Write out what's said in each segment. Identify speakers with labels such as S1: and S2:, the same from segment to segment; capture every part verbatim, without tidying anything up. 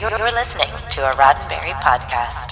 S1: You're listening to a Roddenberry podcast.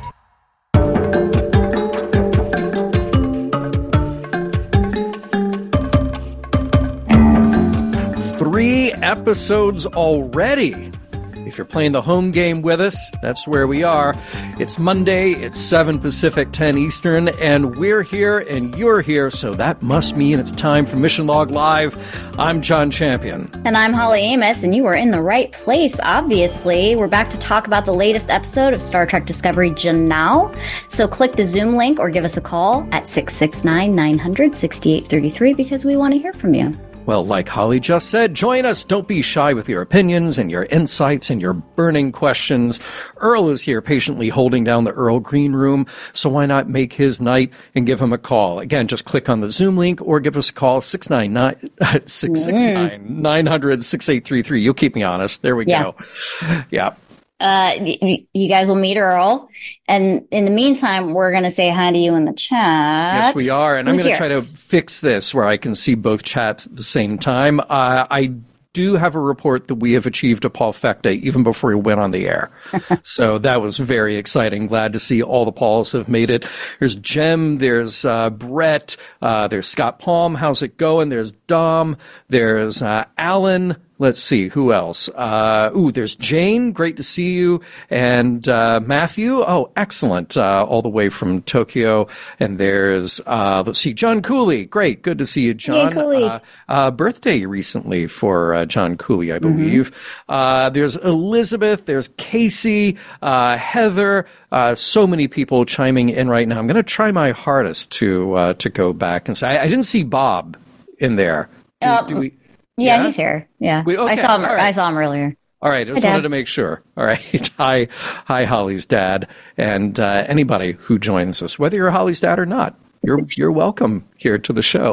S2: Three episodes already. If you're playing the home game with us, that's where we are. It's Monday, it's seven Pacific, ten Eastern, and we're here and you're here, so that must mean it's time for Mission Log Live. I'm John Champion.
S3: And I'm Holly Amos, and you are in the right place, obviously. We're back to talk about the latest episode of Star Trek Discovery Janal. So click the Zoom link or give us a call at six six nine, nine hundred, sixty-eight thirty-three because we want to hear from you.
S2: Well, like Holly just said, join us. Don't be shy with your opinions and your insights and your burning questions. Earl is here patiently holding down the Earl Green Room, so why not make his night and give him a call? Again, just click on the Zoom link or give us a call, six nine nine, six six nine, nine hundred, sixty-eight thirty-three. You'll keep me honest. There we
S3: Yeah.
S2: go. Yeah.
S3: Uh, y- you guys will meet Earl. And in the meantime, we're going to say hi to you in the chat.
S2: Yes, we are. And
S3: Who's
S2: I'm going to
S3: here?
S2: try to fix this where I can see both chats at the same time. Uh, I do have a report that we have achieved a Paul Fecta even before he went on the air. So that was very exciting. Glad to see all the Pauls have made it. There's Jem, there's uh, Brett, uh, there's Scott Palm. How's it going? There's Dom, there's uh, Alan. Let's see, who else? Uh, ooh, there's Jane. Great to see you. And uh, Matthew. Oh, excellent. Uh, all the way from Tokyo. And there's, uh, let's see, John Cooley. Great. Good to see you, John.
S3: Yay, Cooley.
S2: Uh, uh, birthday recently for uh, John Cooley, I believe. Mm-hmm. Uh, there's Elizabeth. There's Casey. Uh, Heather. Uh, so many people chiming in right now. I'm going to try my hardest to uh, to go back and say, I, I didn't see Bob in there. Do,
S3: Uh,
S2: do we?
S3: Yeah,
S2: Yeah?
S3: he's here. Yeah.
S2: We- okay,
S3: I saw him.
S2: all right.
S3: I saw him earlier.
S2: All right, I just
S3: Hi, Dad.
S2: wanted to make sure. All right, hi, hi, Holly's dad, and uh, anybody who joins us, whether you're Holly's dad or not, you're you're welcome here to the show.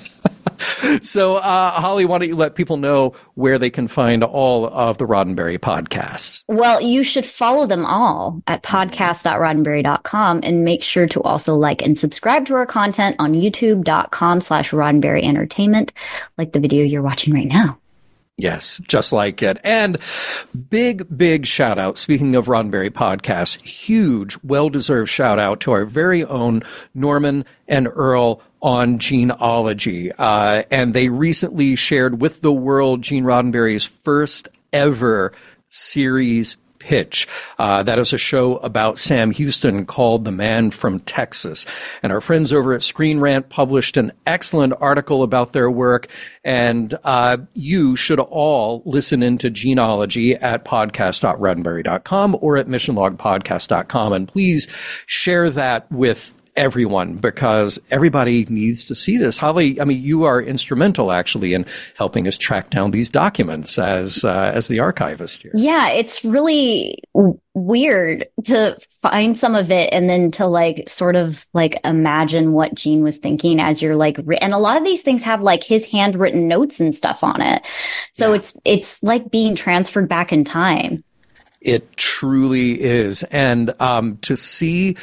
S2: So, uh, Holly, why don't you let people know where they can find all of the Roddenberry podcasts?
S3: Well, you should follow them all at podcast dot roddenberry dot com and make sure to also like and subscribe to our content on youtube.com slash Roddenberry Entertainment, like the video you're watching right now.
S2: Yes, just like it. And big, big shout out, speaking of Roddenberry podcasts, huge, well-deserved shout out to our very own Norman and Earl on Genealogy. Uh, and they recently shared with the world Gene Roddenberry's first ever series pitch. Uh, that is a show about Sam Houston called The Man from Texas. And our friends over at Screen Rant published an excellent article about their work. And uh, you should all listen into Genealogy at podcast dot roddenberry dot com or at mission log podcast dot com. And please share that with everyone, because everybody needs to see this. Holly, I mean, you are instrumental actually in helping us track down these documents as uh, as the archivist here.
S3: Yeah, it's really w- weird to find some of it and then to like sort of like imagine what Gene was thinking as you're like, ri- and a lot of these things have like his handwritten notes and stuff on it. So
S2: Yeah.
S3: it's it's like being transferred back in time.
S2: It truly is. And um, to see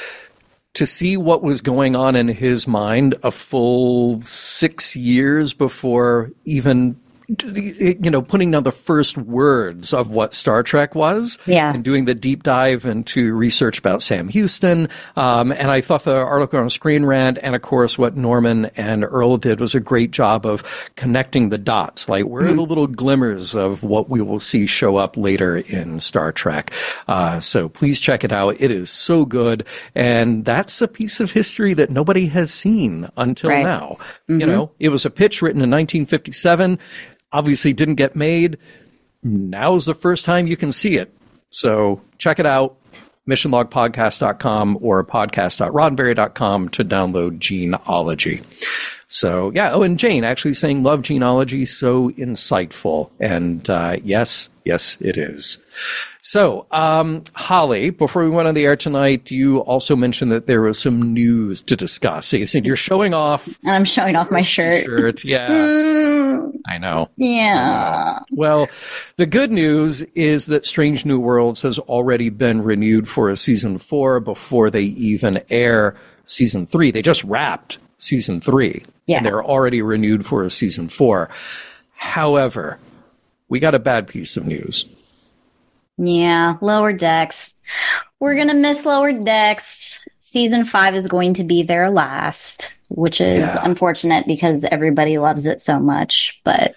S2: to see what was going on in his mind a full six years before even, you know, putting down the first words of what Star Trek was,
S3: Yeah.
S2: and doing the deep dive into research about Sam Houston. Um, and I thought the article on Screen Rant, and of course what Norman and Earl did, was a great job of connecting the dots. Like, where are the little glimmers of what we will see show up later in Star Trek? Uh, so please check it out. It is so good. And that's a piece of history that nobody has seen until
S3: Right.
S2: now. You know, it was a pitch written in nineteen fifty-seven. Obviously didn't get made. Now's the first time you can see it. So check it out, mission log podcast dot com or podcast dot roddenberry dot com to download Genealogy. So, yeah. Oh, and Jane actually saying, love Genealogy, so insightful. And uh, yes, yes, it is. So, um, Holly, before we went on the air tonight, you also mentioned that there was some news to discuss. So you said you're showing off
S3: And I'm showing off my shirt.
S2: shirt. Yeah,
S3: Mm,
S2: I know.
S3: yeah.
S2: Well, the good news is that Strange New Worlds has already been renewed for a season four before they even air season three. They just wrapped season three.
S3: Yeah.
S2: And they're already renewed for a season four. However, we got a bad piece of news.
S3: Yeah, Lower Decks. We're going to miss Lower Decks. Season five is going to be their last, which is
S2: Yeah.
S3: unfortunate because everybody loves it so much. But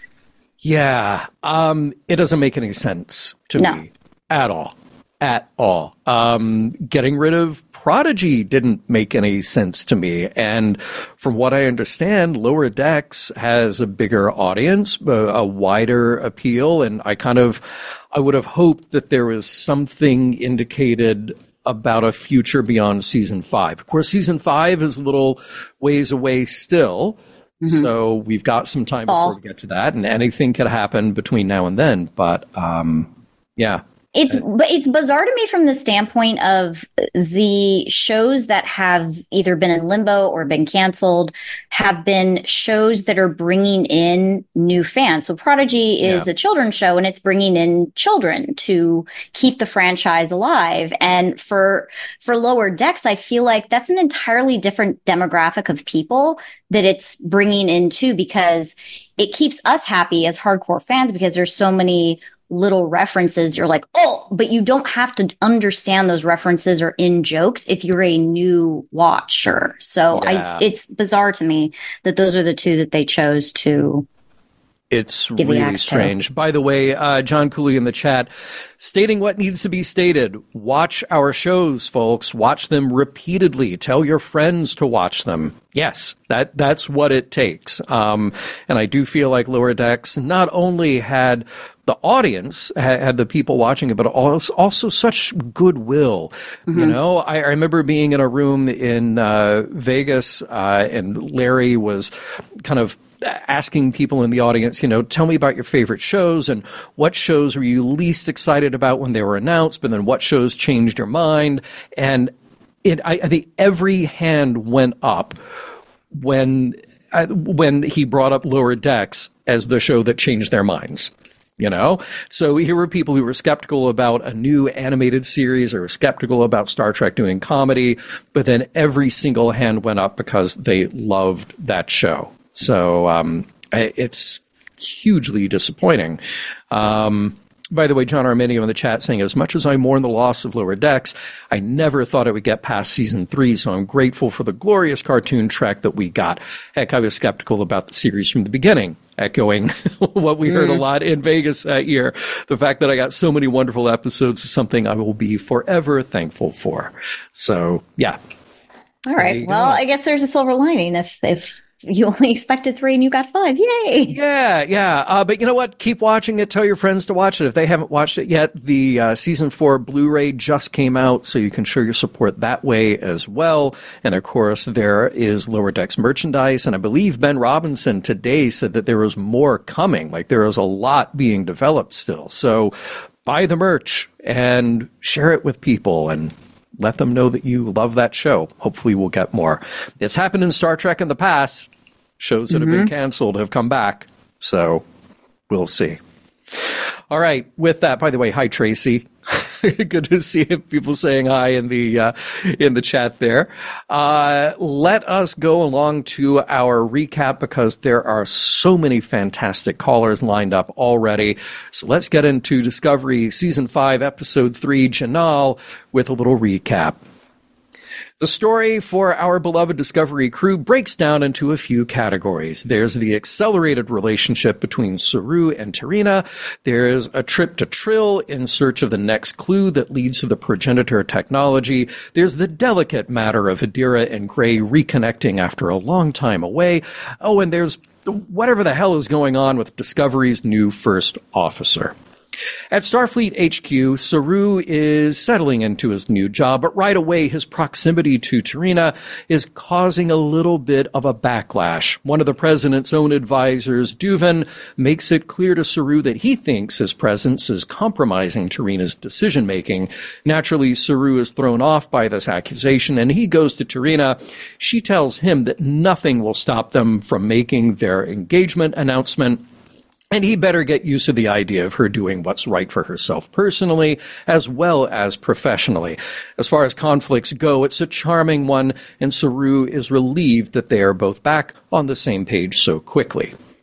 S2: Yeah, um, it doesn't make any sense to
S3: No.
S2: me at all. At all. Um, getting rid of Prodigy didn't make any sense to me. And from what I understand, Lower Decks has a bigger audience, a, a wider appeal. And I kind of, I would have hoped that there was something indicated about a future beyond season five. Of course, season five is a little ways away still. So we've got some time
S3: Fall.
S2: before we get to that, and anything could happen between now and then. But um, yeah,
S3: It's but it's bizarre to me from the standpoint of the shows that have either been in limbo or been canceled have been shows that are bringing in new fans. So Prodigy is
S2: Yeah.
S3: a children's show and it's bringing in children to keep the franchise alive. And for for Lower Decks, I feel like that's an entirely different demographic of people that it's bringing in too, because it keeps us happy as hardcore fans because there's so many little references. You're like, oh, but you don't have to understand those references or in jokes if you're a new watcher. So
S2: Yeah.
S3: I, it's bizarre to me that those are the two that they chose to.
S2: it's
S3: Give the
S2: really
S3: axe to.
S2: strange. By the way, uh, John Cooley in the chat, stating what needs to be stated. Watch our shows, folks. Watch them repeatedly. Tell your friends to watch them. Yes, that that's what it takes. Um, and I do feel like Lower Decks not only had the audience, ha- had the people watching it, but also, also such goodwill. You know, I, I remember being in a room in uh, Vegas, uh, and Larry was kind of asking people in the audience, you know, tell me about your favorite shows and what shows were you least excited about when they were announced, but then what shows changed your mind. And it, I, I think every hand went up when uh, when he brought up Lower Decks as the show that changed their minds. You know, so here were people who were skeptical about a new animated series or skeptical about Star Trek doing comedy, but then every single hand went up because they loved that show. So um, I- it's hugely disappointing. Um, by the way, John Arminio in the chat saying, as much as I mourn the loss of Lower Decks, I never thought it would get past season three, so I'm grateful for the glorious cartoon Trek that we got. Heck, I was skeptical about the series from the beginning, echoing what we heard a lot in Vegas that year. The fact that I got so many wonderful episodes is something I will be forever thankful for. So, yeah.
S3: All
S2: There
S3: right.
S2: you
S3: Well,
S2: go.
S3: I guess there's a silver lining if if you only expected three and you got five. Yay.
S2: Yeah, yeah. Uh, but you know what? Keep watching it. Tell your friends to watch it. If they haven't watched it yet, the uh, season four Blu-ray just came out, so you can show your support that way as well. And of course, there is Lower Decks merchandise. And I believe Ben Robinson today said that there was more coming. Like there is a lot being developed still. So buy the merch and share it with people and let them know that you love that show. Hopefully we'll get more. It's happened in Star Trek in the past. Shows that have been canceled have come back. So we'll see. All right. With that, by the way, hi, Tracy. Good to see people saying hi in the uh, in the chat there. Uh, let us go along to our recap because there are so many fantastic callers lined up already. So let's get into Discovery Season five, Episode three, Janal, with a little recap. The story for our beloved Discovery crew breaks down into a few categories. There's the accelerated relationship between Saru and Tarina. There's a trip to Trill in search of the next clue that leads to the progenitor technology. There's the delicate matter of Adira and Gray reconnecting after a long time away. Oh, and there's whatever the hell is going on with Discovery's new first officer. At Starfleet H Q, Saru is settling into his new job, but right away his proximity to Tarina is causing a little bit of a backlash. One of the president's own advisors, Duvan, makes it clear to Saru that he thinks his presence is compromising Tarina's decision-making. Naturally, Saru is thrown off by this accusation, and he goes to Tarina. She tells him that nothing will stop them from making their engagement announcement, and he better get used to the idea of her doing what's right for herself personally as well as professionally. As far as conflicts go, it's a charming one, and Saru is relieved that they are both back on the same page so quickly.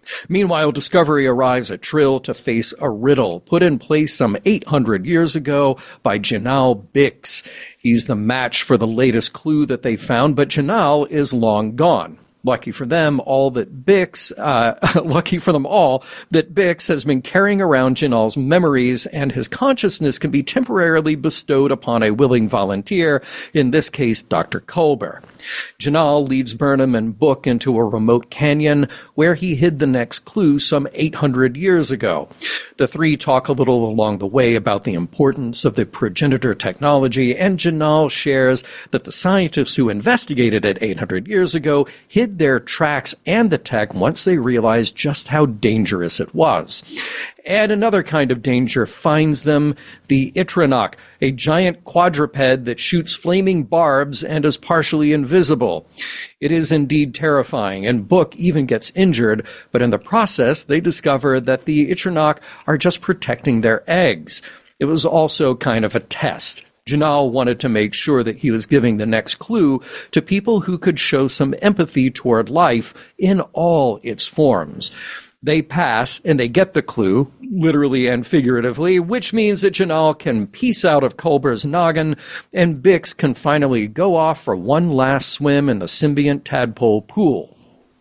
S2: Meanwhile, Discovery arrives at Trill to face a riddle put in place some eight hundred years ago by Janal Bix. He's the match for the latest clue that they found, but Janal is long gone. Lucky for them, all that Bix, uh, lucky for them all, that Bix has been carrying around Janal's memories, and his consciousness can be temporarily bestowed upon a willing volunteer, in this case, Doctor Culber. Janal leads Burnham and Book into a remote canyon where he hid the next clue some eight hundred years ago. The three talk a little along the way about the importance of the progenitor technology, and Janal shares that the scientists who investigated it eight hundred years ago hid their tracks and the tech once they realized just how dangerous it was. And another kind of danger finds them, the Itranok, a giant quadruped that shoots flaming barbs and is partially invisible. It is indeed terrifying, and Book even gets injured, but in the process they discover that the Itranok are just protecting their eggs. It was also kind of a test. Janal wanted to make sure that he was giving the next clue to people who could show some empathy toward life in all its forms. They pass, and they get the clue, literally and figuratively, which means that Janal can piece out of Culber's noggin, and Bix can finally go off for one last swim in the symbiont tadpole pool.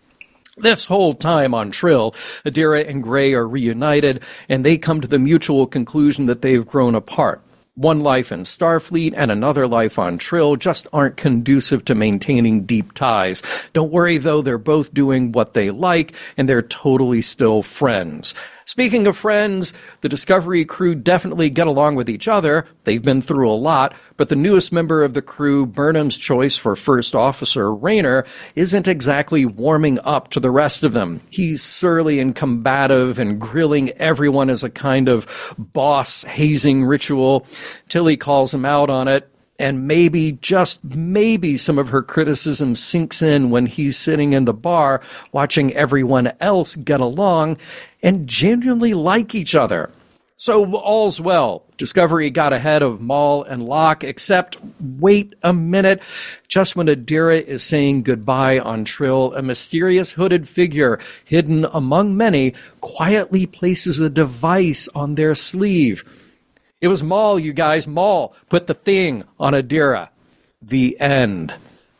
S2: This whole time on Trill, Adira and Gray are reunited, and they come to the mutual conclusion that they've grown apart. One life in Starfleet and another life on Trill just aren't conducive to maintaining deep ties. Don't worry, though, they're both doing what they like, and they're totally still friends. Speaking of friends, the Discovery crew definitely get along with each other. They've been through a lot, but the newest member of the crew, Burnham's choice for First Officer Rayner, isn't exactly warming up to the rest of them. He's surly and combative and grilling everyone as a kind of boss hazing ritual. Tilly calls him out on it. And maybe, just maybe, some of her criticism sinks in when he's sitting in the bar watching everyone else get along and genuinely like each other. So all's well. Discovery got ahead of Maul and Locke, except, wait a minute, just when Adira is saying goodbye on Trill, a mysterious hooded figure, hidden among many, quietly places a device on their sleeve. It was Maul, you guys. Maul put the thing on Adira. The end.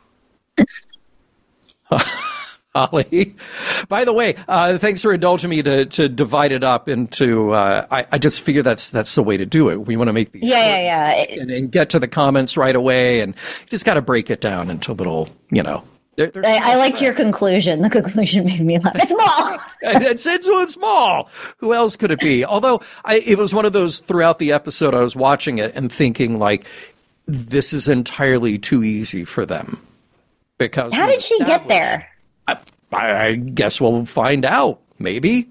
S2: Holly. By the way, uh, thanks for indulging me to, to divide it up into. Uh, I, I just figure that's that's the way to do it. We want to make these
S3: yeah, yeah, yeah, it,
S2: and, and get to the comments right away, and you just got to break it down into little, you know. They're, they're
S3: I, I liked your conclusion. The conclusion made me laugh. It's Maul.
S2: it's, it's, it's Maul. Who else could it be? Although I, it was one of those throughout the episode, I was watching it and thinking, like, this is entirely too easy for them. Because
S3: how did she get there?
S2: I, I guess we'll find out. Maybe.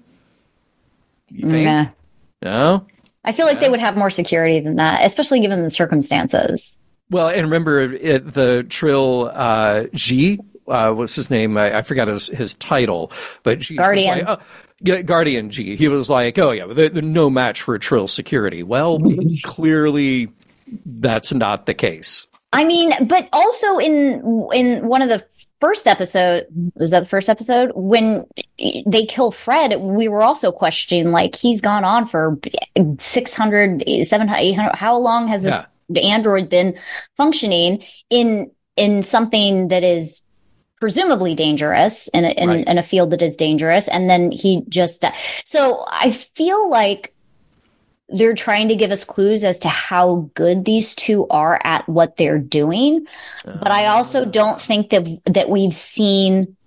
S2: You think? Nah. No?
S3: I feel like
S2: yeah.
S3: they would have more security than that, especially given the circumstances.
S2: Well, and remember it, the Trill uh, G. Uh, what's his name? I, I forgot his, his title, but G's
S3: Guardian.
S2: Like, oh, yeah, Guardian G. He was like, oh yeah, they're, they're no match for Trill security. Well, clearly that's not the case.
S3: I mean, but also in in one of the first episode, was that the first episode when they kill Fred? We were also questioning, like, he's gone on for six hundred, seven hundred, eight hundred. How long has this yeah. android been functioning in in something that is presumably dangerous in a, in, right. in a field that is dangerous, and then he just so I feel like they're trying to give us clues as to how good these two are at what they're doing, uh, but I also don't think that that we've seen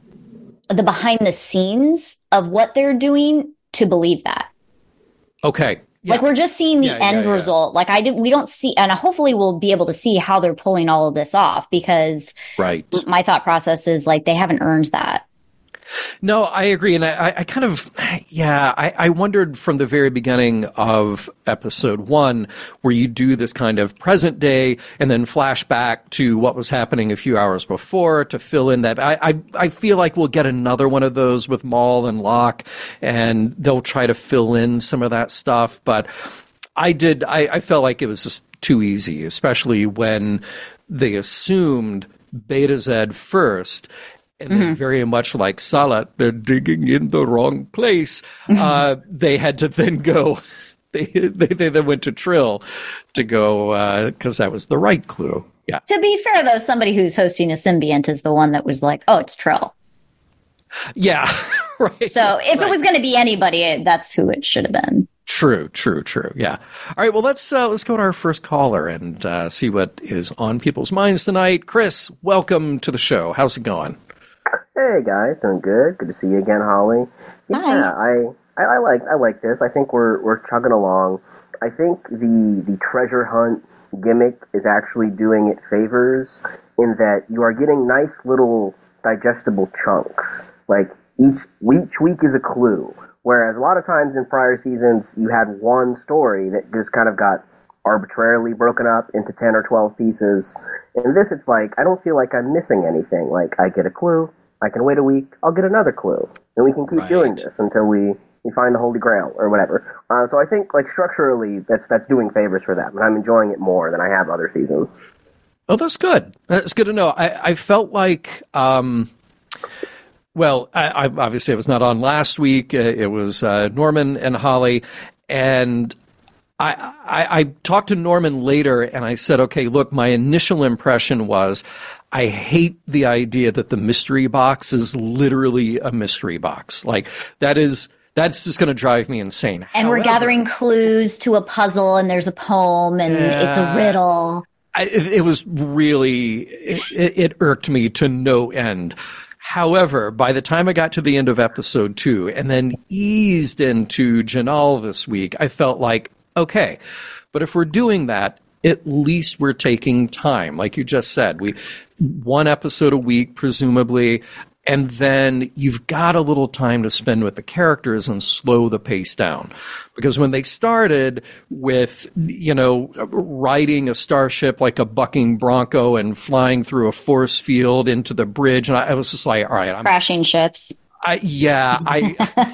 S3: the behind the scenes of what they're doing to believe that.
S2: Okay. Yeah.
S3: Like, we're just seeing the
S2: yeah,
S3: end
S2: yeah, yeah.
S3: result. Like, I didn't, we don't see, and hopefully we'll be able to see how they're pulling all of this off, because
S2: right.
S3: my thought process is, like, they haven't earned that.
S2: No, I agree. And I, I kind of, yeah, I, I wondered from the very beginning of episode one, where you do this kind of present day and then flashback to what was happening a few hours before to fill in that. I, I, I feel like we'll get another one of those with Maul and Locke, and they'll try to fill in some of that stuff. But I did, I, I felt like it was just too easy, especially when they assumed Beta Z first. And then, very much like Salat, they're digging in the wrong place. Uh, they had to then go, they, they, they then went to Trill to go, because uh, that was the right clue. Yeah.
S3: To be fair, though, somebody who's hosting a symbiont is the one that was like, oh, it's Trill.
S2: Yeah. Right.
S3: So if
S2: right.
S3: it was going to be anybody, that's who it should have been.
S2: True, true, true. Yeah. All right. Well, let's uh, let's go to our first caller and uh, see what is on people's minds tonight. Chris, welcome to the show. How's it going?
S4: Hey guys, doing good. Good to see you again, Holly. Yeah,
S3: Hi.
S4: I, I I like I like this. I think we're we're chugging along. I think the the treasure hunt gimmick is actually doing it favors in that you are getting nice little digestible chunks. Like each each week is a clue. Whereas a lot of times in prior seasons, you had one story that just kind of got arbitrarily broken up into ten or twelve pieces. In this, it's like, I don't feel like I'm missing anything. Like, I get a clue, I can wait a week, I'll get another clue. And we can keep
S2: Right.
S4: doing this until we, we find the Holy Grail or whatever. Uh, so I think, like, structurally, that's that's doing favors for them. And I'm enjoying it more than I have other seasons.
S2: Oh, that's good. That's good to know. I, I felt like... Um, Well, I, I, obviously, I was not on last week. Uh, it was uh, Norman and Holly. And I, I, I talked to Norman later, and I said, okay, look, my initial impression was I hate the idea that the mystery box is literally a mystery box. Like, that is... That's just going to drive me insane.
S3: And
S2: However,
S3: we're gathering clues to a puzzle, and there's a poem, and
S2: Yeah.
S3: it's a riddle.
S2: I, it, it was really... It, it irked me to no end. However, by the time I got to the end of episode two and then eased into Janal this week, I felt like, okay, but if we're doing that, at least we're taking time. Like you just said, we one episode a week, presumably, and then you've got a little time to spend with the characters and slow the pace down. Because when they started with, you know, riding a starship like a bucking bronco and flying through a force field into the bridge, and I, I was just like, all right, I'm
S3: Crashing ships.
S2: I yeah, I,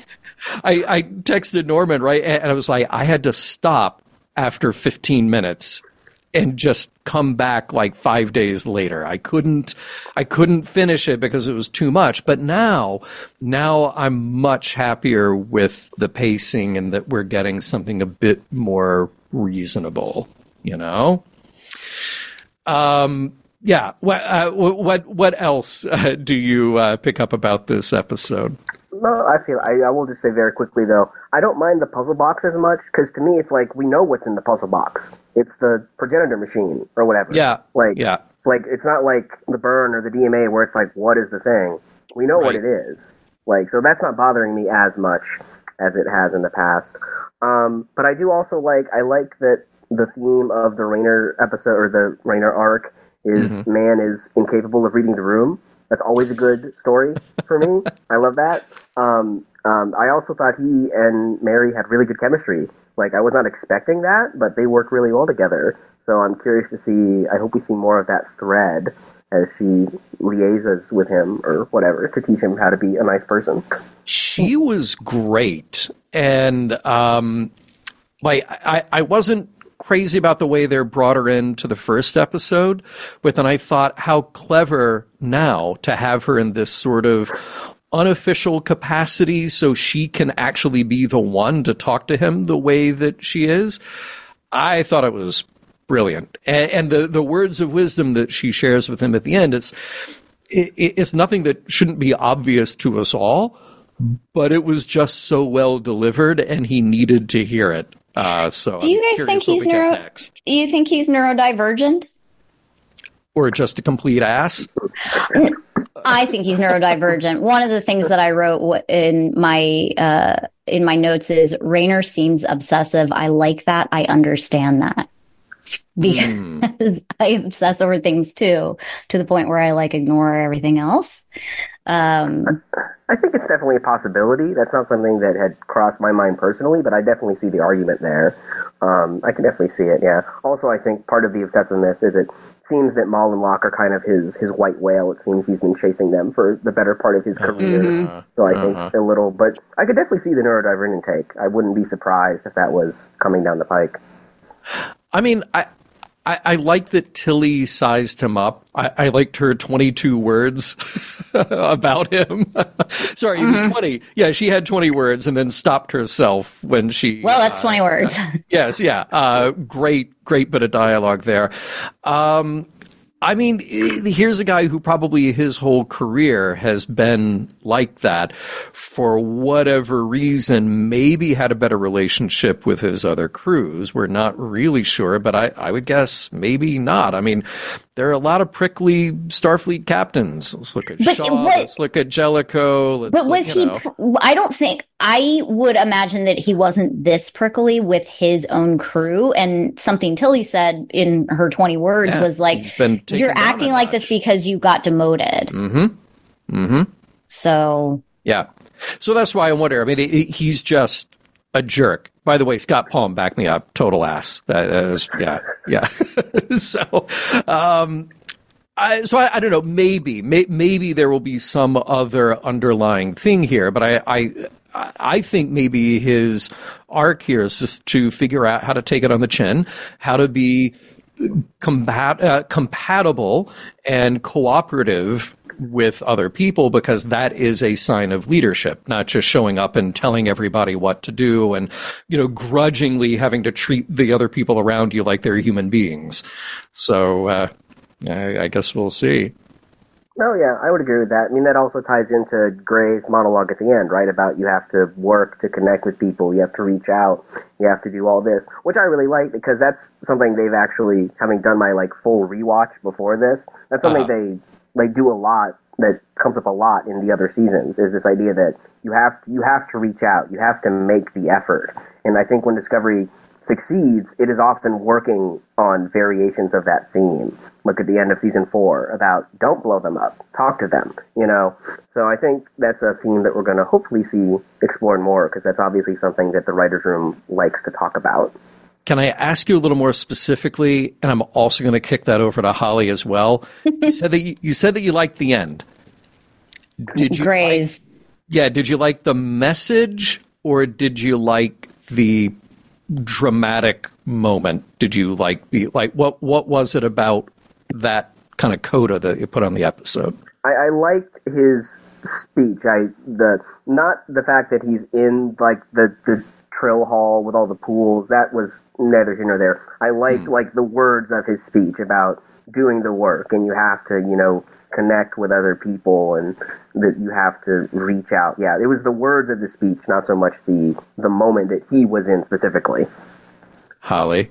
S2: I I texted Norman, right, and I was like, I had to stop after fifteen minutes and just come back like five days later. I couldn't, I couldn't finish it because it was too much. But now, now I'm much happier with the pacing and that we're getting something a bit more reasonable. You know. Um. Yeah. What? Uh, what? What else uh, do you uh, pick up about this episode?
S4: No, I feel, I, I will just say very quickly though, I don't mind the puzzle box as much, because to me it's like, we know what's in the puzzle box. It's the progenitor machine, or whatever.
S2: Yeah.
S4: Like,
S2: yeah.
S4: like, it's not like the burn or the D M A where it's like, what is the thing? We know what
S2: Right.
S4: it is. Like, so that's not bothering me as much as it has in the past. Um, but I do also like, I like that the theme of the Raynor episode, or the Raynor arc, is
S2: Mm-hmm.
S4: man is incapable of reading the room. That's always a good story for me. I love that. Um, um, I also thought he and Mary had really good chemistry. Like, I was not expecting that, but they work really well together. So I'm curious to see, I hope we see more of that thread as she liaises with him, or whatever, to teach him how to be a nice person.
S2: She was great. And, um, like, I, I wasn't crazy about the way they brought her into the first episode, but then I thought how clever now to have her in this sort of unofficial capacity so she can actually be the one to talk to him the way that she is. I thought it was brilliant. And, and the, the words of wisdom that she shares with him at the end, it's, it, it's nothing that shouldn't be obvious to us all, but it was just so well delivered and he needed to hear it. Uh, so
S3: Do you
S2: I'm
S3: guys think
S2: curious what
S3: he's
S2: we get
S3: neuro?
S2: next.
S3: You think he's neurodivergent?
S2: Or just a complete ass?
S3: I think he's neurodivergent. One of the things that I wrote in my uh, in my notes is Raynor seems obsessive. I like that. I understand that because mm. I obsess over things too, to the point where I like ignore everything else. Um,
S4: I think it's definitely a possibility. That's not something that had crossed my mind personally, but I definitely see the argument there. Um, I can definitely see it, yeah. Also, I think part of the obsessiveness is it seems that Maul and Locke are kind of his, his white whale. It seems he's been chasing them for the better part of his career.
S3: Mm-hmm.
S4: So I
S2: Uh-huh.
S4: think a little, but I could definitely see the neurodivergent take. I wouldn't be surprised if that was coming down the pike.
S2: I mean, I I, I like that Tilly sized him up. I, I liked her twenty-two words about him. Sorry, he mm-hmm. was twenty. Yeah, she had twenty words and then stopped herself when she...
S3: Well, that's uh, twenty words.
S2: Uh, yes, yeah. Uh, great, great bit of dialogue there. Um, I mean, here's a guy who probably his whole career has been like that. For whatever reason, maybe had a better relationship with his other crews. We're not really sure, but I, I would guess maybe not. I mean, there are a lot of prickly Starfleet captains. Let's look at
S3: but,
S2: Shaw.
S3: but,
S2: let's look at Jellicoe. Let's
S3: but
S2: look,
S3: was he? Know. I don't think. I would imagine that he wasn't this prickly with his own crew. And something Tilly said in her twenty words yeah, was like, "You're acting like this because you got demoted."
S2: Mm-hmm. Mm-hmm.
S3: So.
S2: Yeah. So that's why I wonder. I mean, it, he's just a jerk. By the way, Scott Palm, back me up. Total ass. That is, yeah, yeah. so, um, I, so I, I don't know. Maybe, may, maybe there will be some other underlying thing here. But I, I, I think maybe his arc here is just to figure out how to take it on the chin, how to be combat, uh, compatible and cooperative with other people, because that is a sign of leadership, not just showing up and telling everybody what to do and, you know, grudgingly having to treat the other people around you like they're human beings. So, uh, I, I guess we'll see.
S4: No, yeah, I would agree with that. I mean, that also ties into Gray's monologue at the end, right? About you have to work to connect with people, you have to reach out, you have to do all this, which I really like because that's something they've actually, having done my, like, full rewatch before this, that's something uh-huh. they They do a lot that comes up a lot in the other seasons, is this idea that you have to, you have to reach out, you have to make the effort. And I think when Discovery succeeds, it is often working on variations of that theme. Look at the end of season four about don't blow them up, talk to them, you know. So I think that's a theme that we're going to hopefully see explored more, because that's obviously something that the writers' room likes to talk about.
S2: Can I ask you a little more specifically, and I'm also going to kick that over to Holly as well. You said that you, you said that you liked the end. Did you
S3: Gray's.
S2: Like, yeah, did you like the message, or did you like the dramatic moment? Did you like the like what what was it about that kind of coda that you put on the episode?
S4: I, I liked his speech. I the not the fact that he's in like the the Trill Hall with all the pools. That was neither here nor there. I liked mm. like the words of his speech about doing the work, and you have to, you know, connect with other people, and that you have to reach out. Yeah, it was the words of the speech, not so much the the moment that he was in specifically.
S2: Holly?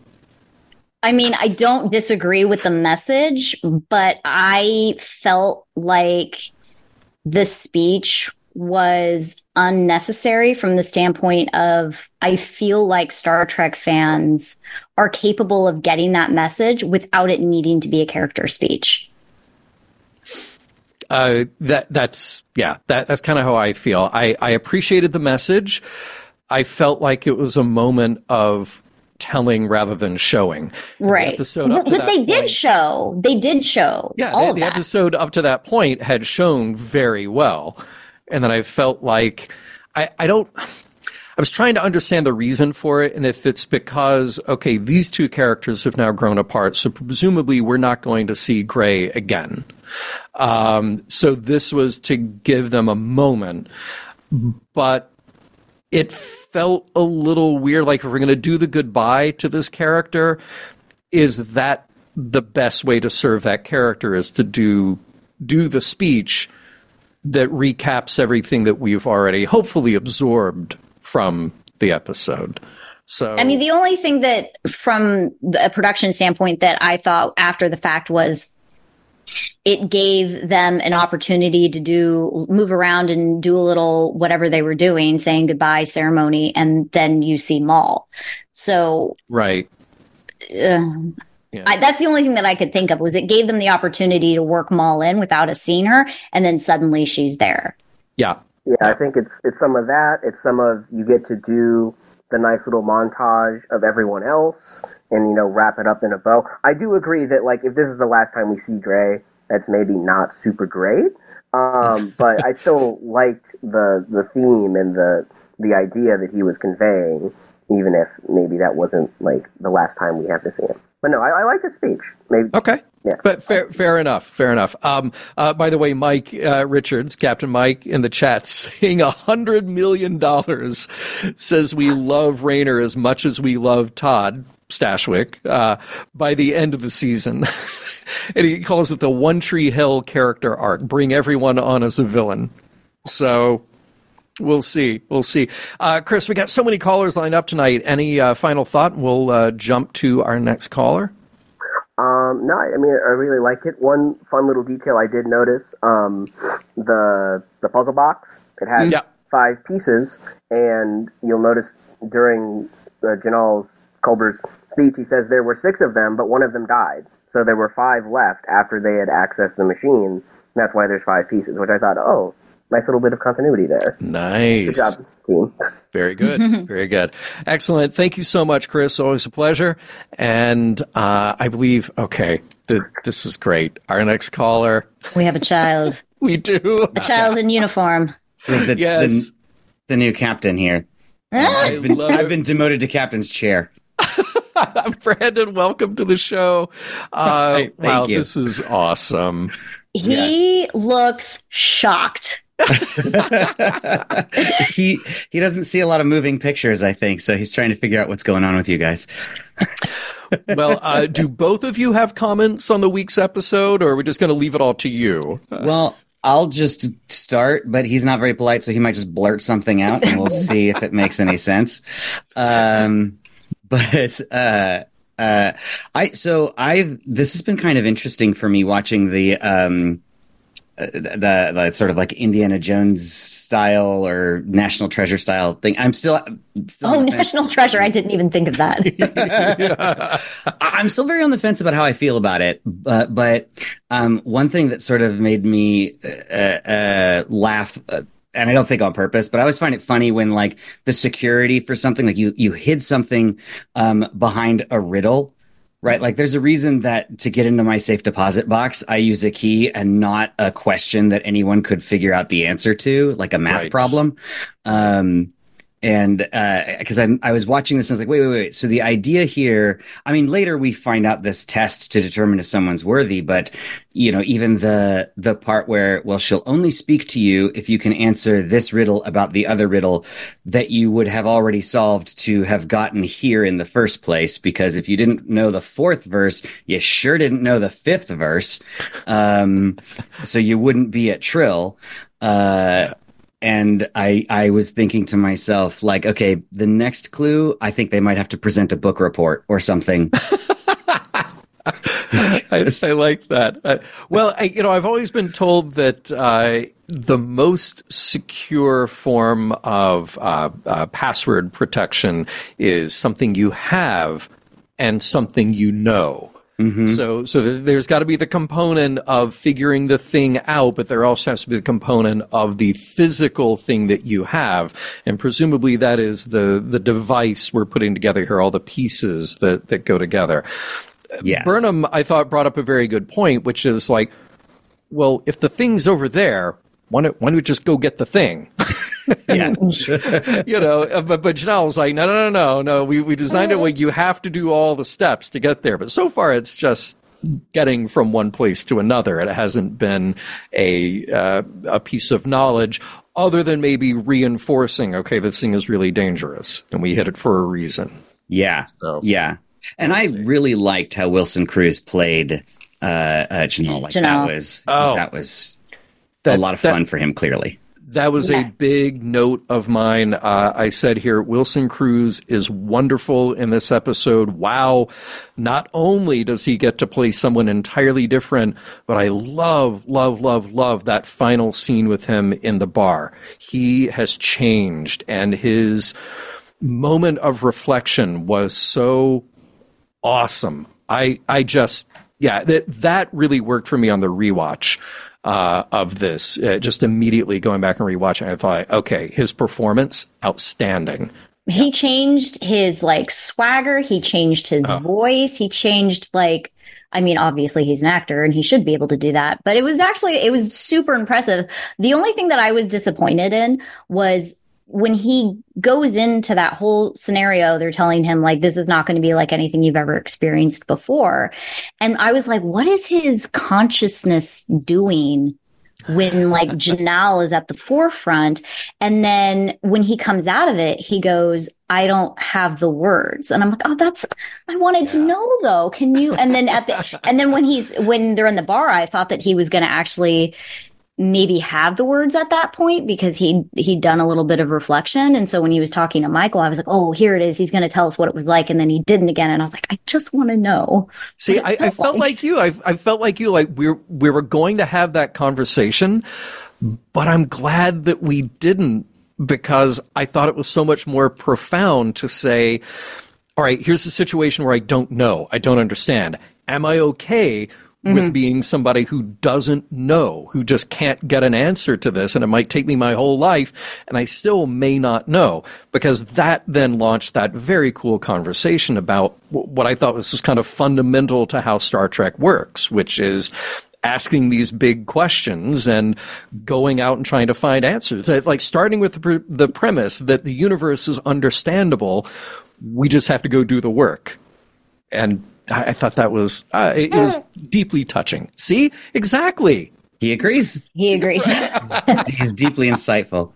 S3: I mean, I don't disagree with the message, but I felt like the speech was unnecessary from the standpoint of I feel like Star Trek fans are capable of getting that message without it needing to be a character speech.
S2: Uh, that that's yeah, that that's kind of how I feel. I, I appreciated the message. I felt like it was a moment of telling rather than showing.
S3: Right. The episode up to but that they point, did show. They did show.
S2: Yeah,
S3: all
S2: the,
S3: of
S2: the
S3: that.
S2: episode up to that point had shown very well. And then I felt like I, I don't I was trying to understand the reason for it, and if it's because, okay, these two characters have now grown apart, so presumably we're not going to see Gray again. Um, so this was to give them a moment, but it felt a little weird. Like, if we're going to do the goodbye to this character, is that the best way to serve that character, is to do do the speech that recaps everything that we've already hopefully absorbed from the episode. So,
S3: I mean, the only thing that from the production standpoint that I thought after the fact was it gave them an opportunity to do move around and do a little whatever they were doing, saying goodbye ceremony, and then you see Maul. So
S2: right.
S3: Uh, Yeah. I, that's the only thing that I could think of, was it gave them the opportunity to work Maul in without us seeing her, and then suddenly she's there.
S2: Yeah.
S4: Yeah, I think it's it's some of that. It's some of, you get to do the nice little montage of everyone else and, you know, wrap it up in a bow. I do agree that, like, if this is the last time we see Gray, that's maybe not super great. Um, but I still liked the the theme and the the idea that he was conveying, even if maybe that wasn't, like, the last time we have to see him. but no, I, I like the speech. Maybe.
S2: Okay.
S4: Yeah.
S2: But fair, fair enough. Fair enough. Um, uh, by the way, Mike uh, Richards, Captain Mike, in the chat, saying a hundred million dollars, says we love Rayner as much as we love Todd Stashwick uh, by the end of the season, and he calls it the One Tree Hill character arc. Bring everyone on as a villain. So we'll see. We'll see. Uh, Chris, we got so many callers lined up tonight. Any uh, final thought? We'll uh, jump to our next caller.
S4: Um, no, I mean, I really like it. One fun little detail I did notice, um, the the puzzle box, it had
S2: yeah.
S4: five pieces, and you'll notice during uh, Janal's Culber's speech, he says there were six of them, but one of them died. So there were five left after they had accessed the machine, and that's why there's five pieces, which I thought, oh, nice little bit of continuity there.
S2: Nice.
S4: Good job, team.
S2: Very good. Very good. Excellent. Thank you so much, Chris. Always a pleasure. And uh, I believe, okay, the, this is great. Our next caller.
S3: We have a child.
S2: We do.
S3: A child in uniform.
S5: The,
S2: yes.
S5: the, the new captain here. I've been, I've been demoted to captain's chair.
S2: Brandon, welcome to the show. Uh,
S5: Thank
S2: wow,
S5: you.
S2: This is awesome.
S3: He yeah. looks shocked.
S5: he he doesn't see a lot of moving pictures, I think, so he's trying to figure out what's going on with you guys.
S2: Well, uh, do both of you have comments on the week's episode, or are we just going to leave it all to you?
S5: Well, I'll just start, but he's not very polite, so he might just blurt something out, and we'll see if it makes any sense. Um, but uh, uh, I so I've this has been kind of interesting for me watching the. Um, Uh, the, the sort of like Indiana Jones style or National Treasure style thing. I'm still, still
S3: oh, National Treasure. I didn't even think of that.
S5: I'm still very on the fence about how I feel about it. But, but um, one thing that sort of made me uh, uh, laugh, uh, and I don't think on purpose, but I always find it funny when like the security for something, like you, you hid something um, behind a riddle. Right. Like there's a reason that to get into my safe deposit box, I use a key and not a question that anyone could figure out the answer to, like a math
S2: right.
S5: problem. Um, and because uh, I I was watching this and I was like, wait, wait, wait. So the idea here, I mean, later we find out this test to determine if someone's worthy. But, you know, even the the part where, well, she'll only speak to you if you can answer this riddle about the other riddle that you would have already solved to have gotten here in the first place. Because if you didn't know the fourth verse, you sure didn't know the fifth verse. Um, so you wouldn't be at Trill. Uh, And I, I was thinking to myself, like, okay, the next clue, I think they might have to present a book report or something.
S2: I, I like that. Uh, well, I, you know, I've always been told that uh, the most secure form of uh, uh, password protection is something you have and something you know. Mm-hmm. So, so th- there's got to be the component of figuring the thing out, but there also has to be the component of the physical thing that you have, and presumably that is the the device we're putting together here, all the pieces that that go together.
S5: Yes.
S2: Burnham, I thought, brought up a very good point, which is like, well, if the thing's over there, why don't, why don't we just go get the thing?
S5: Yeah.
S2: You know, but, but Janelle was like, no, no, no, no, no. We, we designed it where you have to do all the steps to get there. But so far, it's just getting from one place to another. It hasn't been a uh, a piece of knowledge other than maybe reinforcing, okay, this thing is really dangerous and we hit it for a reason.
S5: Yeah. So, yeah. And we'll I see. really liked how Wilson Cruz played uh, uh, Janelle. Like
S3: Janelle.
S5: that was,
S2: oh,
S5: that was
S2: that,
S5: a lot of
S2: that,
S5: fun for him, clearly.
S2: That was yeah. a big note of mine. Uh, I said here, Wilson Cruz is wonderful in this episode. Wow. Not only does he get to play someone entirely different, but I love, love, love, love that final scene with him in the bar. He has changed, and his moment of reflection was so awesome. I, I just, yeah, that, that really worked for me on the rewatch. Uh, of this, uh, just immediately going back and rewatching, I thought, okay, his performance, outstanding.
S3: He changed his like swagger. He changed his oh. voice. He changed like, I mean, obviously he's an actor and he should be able to do that, but it was actually, it was super impressive. The only thing that I was disappointed in was when he goes into that whole scenario, they're telling him like, this is not going to be like anything you've ever experienced before. And I was like, what is his consciousness doing when like Janelle is at the forefront? And then when he comes out of it, he goes, I don't have the words. And I'm like, oh, that's, I wanted yeah. to know though. Can you, and then at the, and then when he's, when they're in the bar, I thought that he was going to actually maybe have the words at that point because he he'd done a little bit of reflection. And so when he was talking to Michael, I was like, oh, here it is. He's going to tell us what it was like. And then he didn't again. And I was like, I just want to know.
S2: See, I, I felt like, like you. I, I felt like you. Like we we were going to have that conversation, but I'm glad that we didn't, because I thought it was so much more profound to say, all right, here's the situation where I don't know. I don't understand. Am I okay with mm-hmm. being somebody who doesn't know, who just can't get an answer to this, and it might take me my whole life, and I still may not know? Because that then launched that very cool conversation about what I thought was just kind of fundamental to how Star Trek works, which is asking these big questions and going out and trying to find answers. Like starting with the, pre- the premise that the universe is understandable, we just have to go do the work. And I, I thought that was uh, it, it was deeply touching. See, exactly.
S5: He agrees.
S3: He agrees.
S5: He's deeply insightful.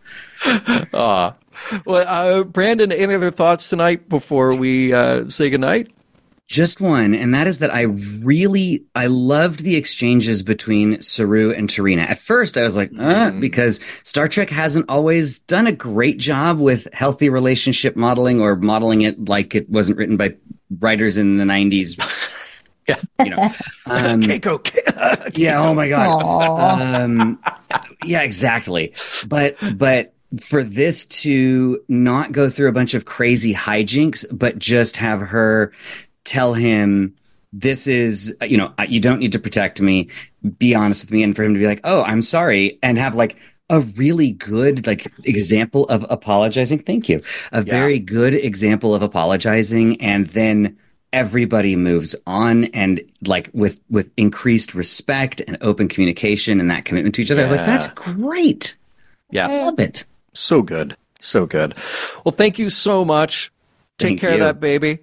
S2: Uh, well, uh, Brandon, any other thoughts tonight before we uh, say goodnight?
S5: Just one, and that is that I really, I loved the exchanges between Saru and Tarina. At first, I was like, uh, mm. because Star Trek hasn't always done a great job with healthy relationship modeling, or modeling it like it wasn't written by writers in the nineties.
S2: Yeah,
S5: you know. Um,
S2: Keiko, Keiko.
S5: Yeah, oh my God. Um, yeah, exactly. But, but, for this to not go through a bunch of crazy hijinks, but just have her tell him, this is, you know, you don't need to protect me, be honest with me, and for him to be like, oh, I'm sorry, and have like a really good like example of apologizing. Thank you. A yeah. very good example of apologizing, and then everybody moves on, and like with with increased respect and open communication and that commitment to each other. Yeah. I was like, that's great.
S2: Yeah.
S5: I love it.
S2: So good. So good. Well, thank you so much. Take
S5: Thank
S2: care
S5: you.
S2: of that baby.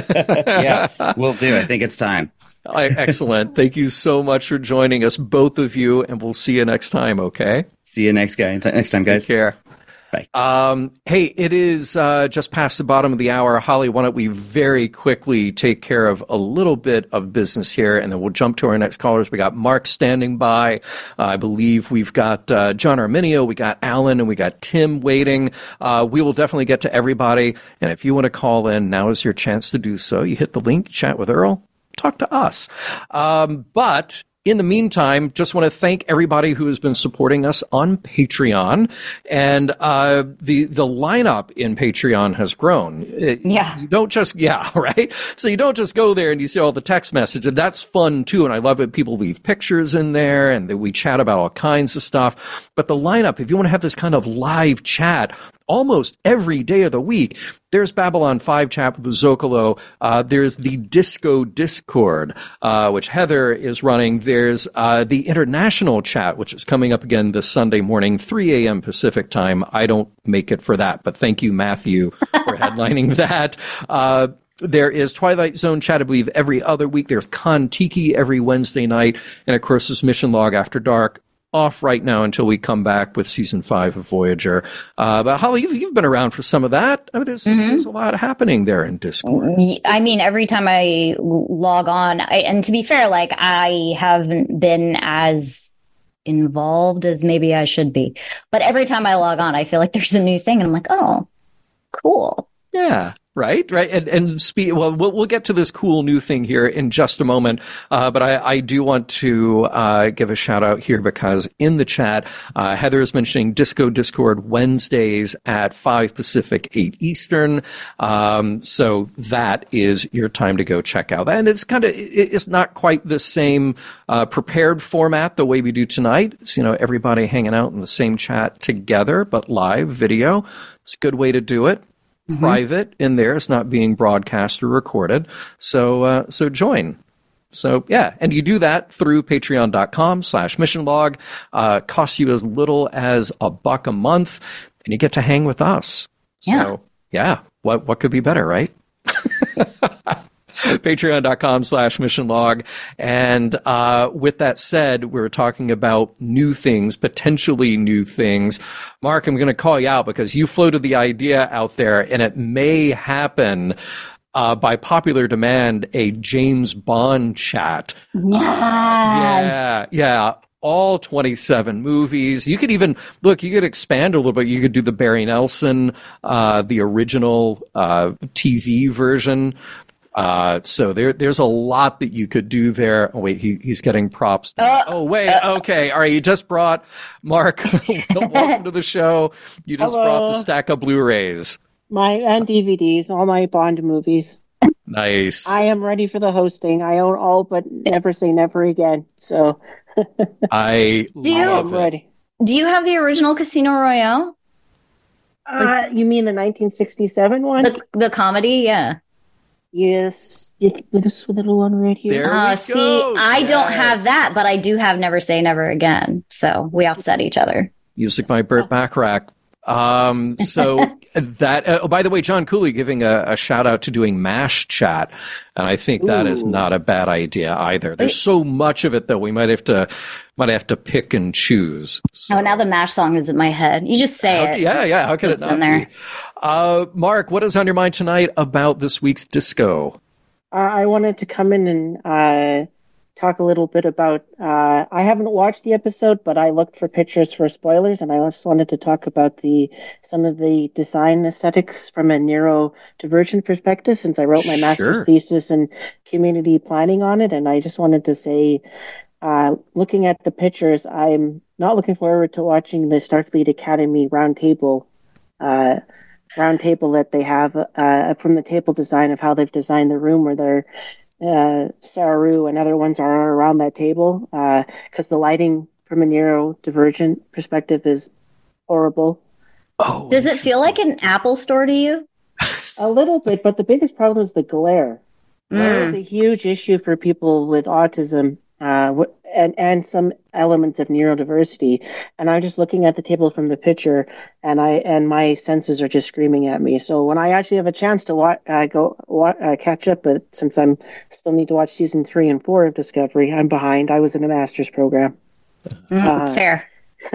S5: Yeah, we'll do. I think it's time.
S2: Excellent. Thank you so much for joining us, both of you, and we'll see you next time, okay?
S5: See you next guy. Next time, guys.
S2: Take care.
S5: Bye.
S2: Um, hey, it is uh, just past the bottom of the hour. Holly, why don't we very quickly take care of a little bit of business here, and then we'll jump to our next callers. We got Mark standing by. Uh, I believe we've got uh, John Arminio, we got Alan, and we got Tim waiting. Uh, we will definitely get to everybody, and if you want to call in, now is your chance to do so. You hit the link, chat with Earl, talk to us. Um, but... In the meantime, just want to thank everybody who has been supporting us on Patreon. And uh, the the lineup in Patreon has grown. It,
S3: yeah.
S2: You don't just, yeah, right? So you don't just go there and you see all the text messages. That's fun, too. And I love it. People leave pictures in there, and we chat about all kinds of stuff. But the lineup, if you want to have this kind of live chat almost every day of the week, there's Babylon five chat with the Zocalo. Uh, there's the Disco Discord, uh, which Heather is running. There's uh, the international chat, which is coming up again this Sunday morning, three a.m. Pacific time. I don't make it for that, but thank you, Matthew, for headlining that. Uh, There is Twilight Zone chat, I believe, every other week. There's Kon-Tiki every Wednesday night. And, of course, there's Mission Log After Dark, off right now until we come back with season five of Voyager. Uh, but Holly, you've, you've been around for some of that. I mean, there's, mm-hmm. there's a lot happening there in Discord.
S3: I mean, every time I log on, I, and to be fair, like I haven't been as involved as maybe I should be. But every time I log on, I feel like there's a new thing, and I'm like, oh, cool.
S2: Yeah. Right, right, and and speak. Well, well, we'll get to this cool new thing here in just a moment. Uh, but I, I do want to uh, give a shout out here because in the chat, uh, Heather is mentioning Disco Discord Wednesdays at five Pacific, eight Eastern. Um, so that is your time to go check out. And it's kind of it's not quite the same uh, prepared format the way we do tonight. It's, you know, everybody hanging out in the same chat together, but live video. It's a good way to do it. Mm-hmm. Private in there. It's not being broadcast or recorded. So, uh, so join. So, yeah. And you do that through patreon.com slash mission log. Uh, costs you as little as a buck a month. and you get to hang with us. So,
S3: Yeah.
S2: yeah, what what could be better, right? Patreon.com slash mission log. And uh, with that said, we were talking about new things, potentially new things. Mark, I'm going to call you out because you floated the idea out there, and it may happen uh, by popular demand, a James Bond chat.
S3: Yes.
S2: Yeah, yeah. All twenty-seven movies. You could even, look, you could expand a little bit. You could do the Barry Nelson, uh, the original uh, T V version. Uh, so there, there's a lot that you could do there. Oh, wait, he, he's getting props.
S3: Uh,
S2: oh, wait. Uh, okay. All right. You just brought Mark. Welcome to the show. You just
S6: Hello.
S2: brought the stack of Blu-rays.
S6: My and D V Ds, all my Bond movies.
S2: Nice.
S6: I am ready for the hosting. I own all, but never say never again. So
S2: I
S3: Do you-
S2: love
S6: I'm
S2: it.
S6: ready.
S3: Do you have the original Casino Royale?
S6: Uh, you mean the nineteen sixty-seven one?
S3: The the comedy, yeah.
S6: Yes. It- This little one right here.
S2: There
S3: Uh,
S2: we
S3: see,
S2: go.
S3: I don't
S2: Yes.
S3: have that, but I do have Never Say Never Again. So we offset each other.
S2: Music by Burt Bacharach. Um, so that, uh, oh, by the way, John Cooley giving a, a shout out to doing MASH chat. And I think that is
S6: Ooh.
S2: not a bad idea either. There's so much of it though. We might have to, might have to pick and choose. So,
S3: Oh, now the MASH song is in my head. You just say
S2: how-
S3: it.
S2: yeah, yeah. How could it
S3: It's
S2: not
S3: in there.
S2: be? Uh, Mark, what is on your mind tonight about this week's disco?
S6: Uh, I wanted to come in and uh, talk a little bit about. Uh, I haven't watched the episode, but I looked for pictures for spoilers, and I also wanted to talk about the some of the design aesthetics from a neurodivergent perspective, since I wrote my
S2: Sure.
S6: master's thesis in community planning on it, and I just wanted to say, uh, looking at the pictures, I'm not looking forward to watching the Starfleet Academy roundtable. Uh, round table that they have uh, from the table design of how they've designed the room where they're uh, Saru and other ones are around that table because the lighting from a neurodivergent perspective is horrible.
S2: Oh,
S3: Does it feel like an Apple store to you?
S6: A little bit, but the biggest problem is the glare. Glare is
S3: Mm.
S6: a huge issue for people with autism uh, wh- and, and some elements of neurodiversity. And I'm just looking at the table from the picture, and I and my senses are just screaming at me. So when I actually have a chance to wa- uh, go wa- uh, catch up, but since I'm still need to watch season three and four of Discovery, I'm behind. I was in a master's program.
S3: Mm,
S6: Uh,
S3: Fair.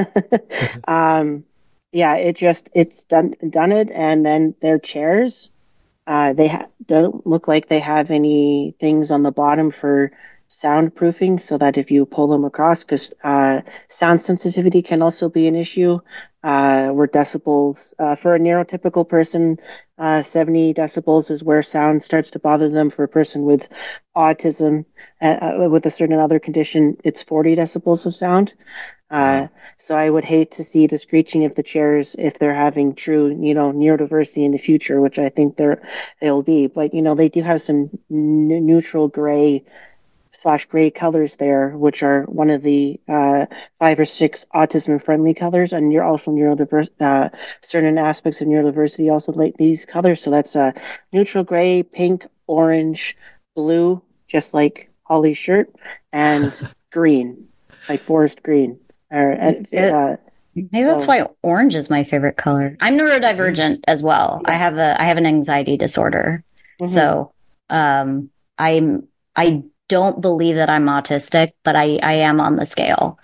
S6: um, yeah, it just it's done done it, and then their chairs, uh, they ha- don't look like they have any things on the bottom for soundproofing, so that if you pull them across, because uh, sound sensitivity can also be an issue. Uh, where decibels uh, for a neurotypical person, uh, seventy decibels is where sound starts to bother them. For a person with autism, uh, uh, with a certain other condition, it's forty decibels of sound. Uh, so I would hate to see the screeching of the chairs if they're having true, you know, neurodiversity in the future, which I think they're they'll be. But you know, they do have some n- neutral gray slash gray colors there, which are one of the uh, five or six autism-friendly colors, and you're also neurodiverse. Uh, certain aspects of neurodiversity also like these colors. So that's uh, neutral gray, pink, orange, blue, just like Holly's shirt, and green, like forest green. Or, uh,
S3: Maybe that's
S6: so-
S3: why orange is my favorite color. I'm neurodivergent as well. I have a I have an anxiety disorder.
S6: Mhm.
S3: So um I'm I don't believe that I'm autistic, but I, I am on the scale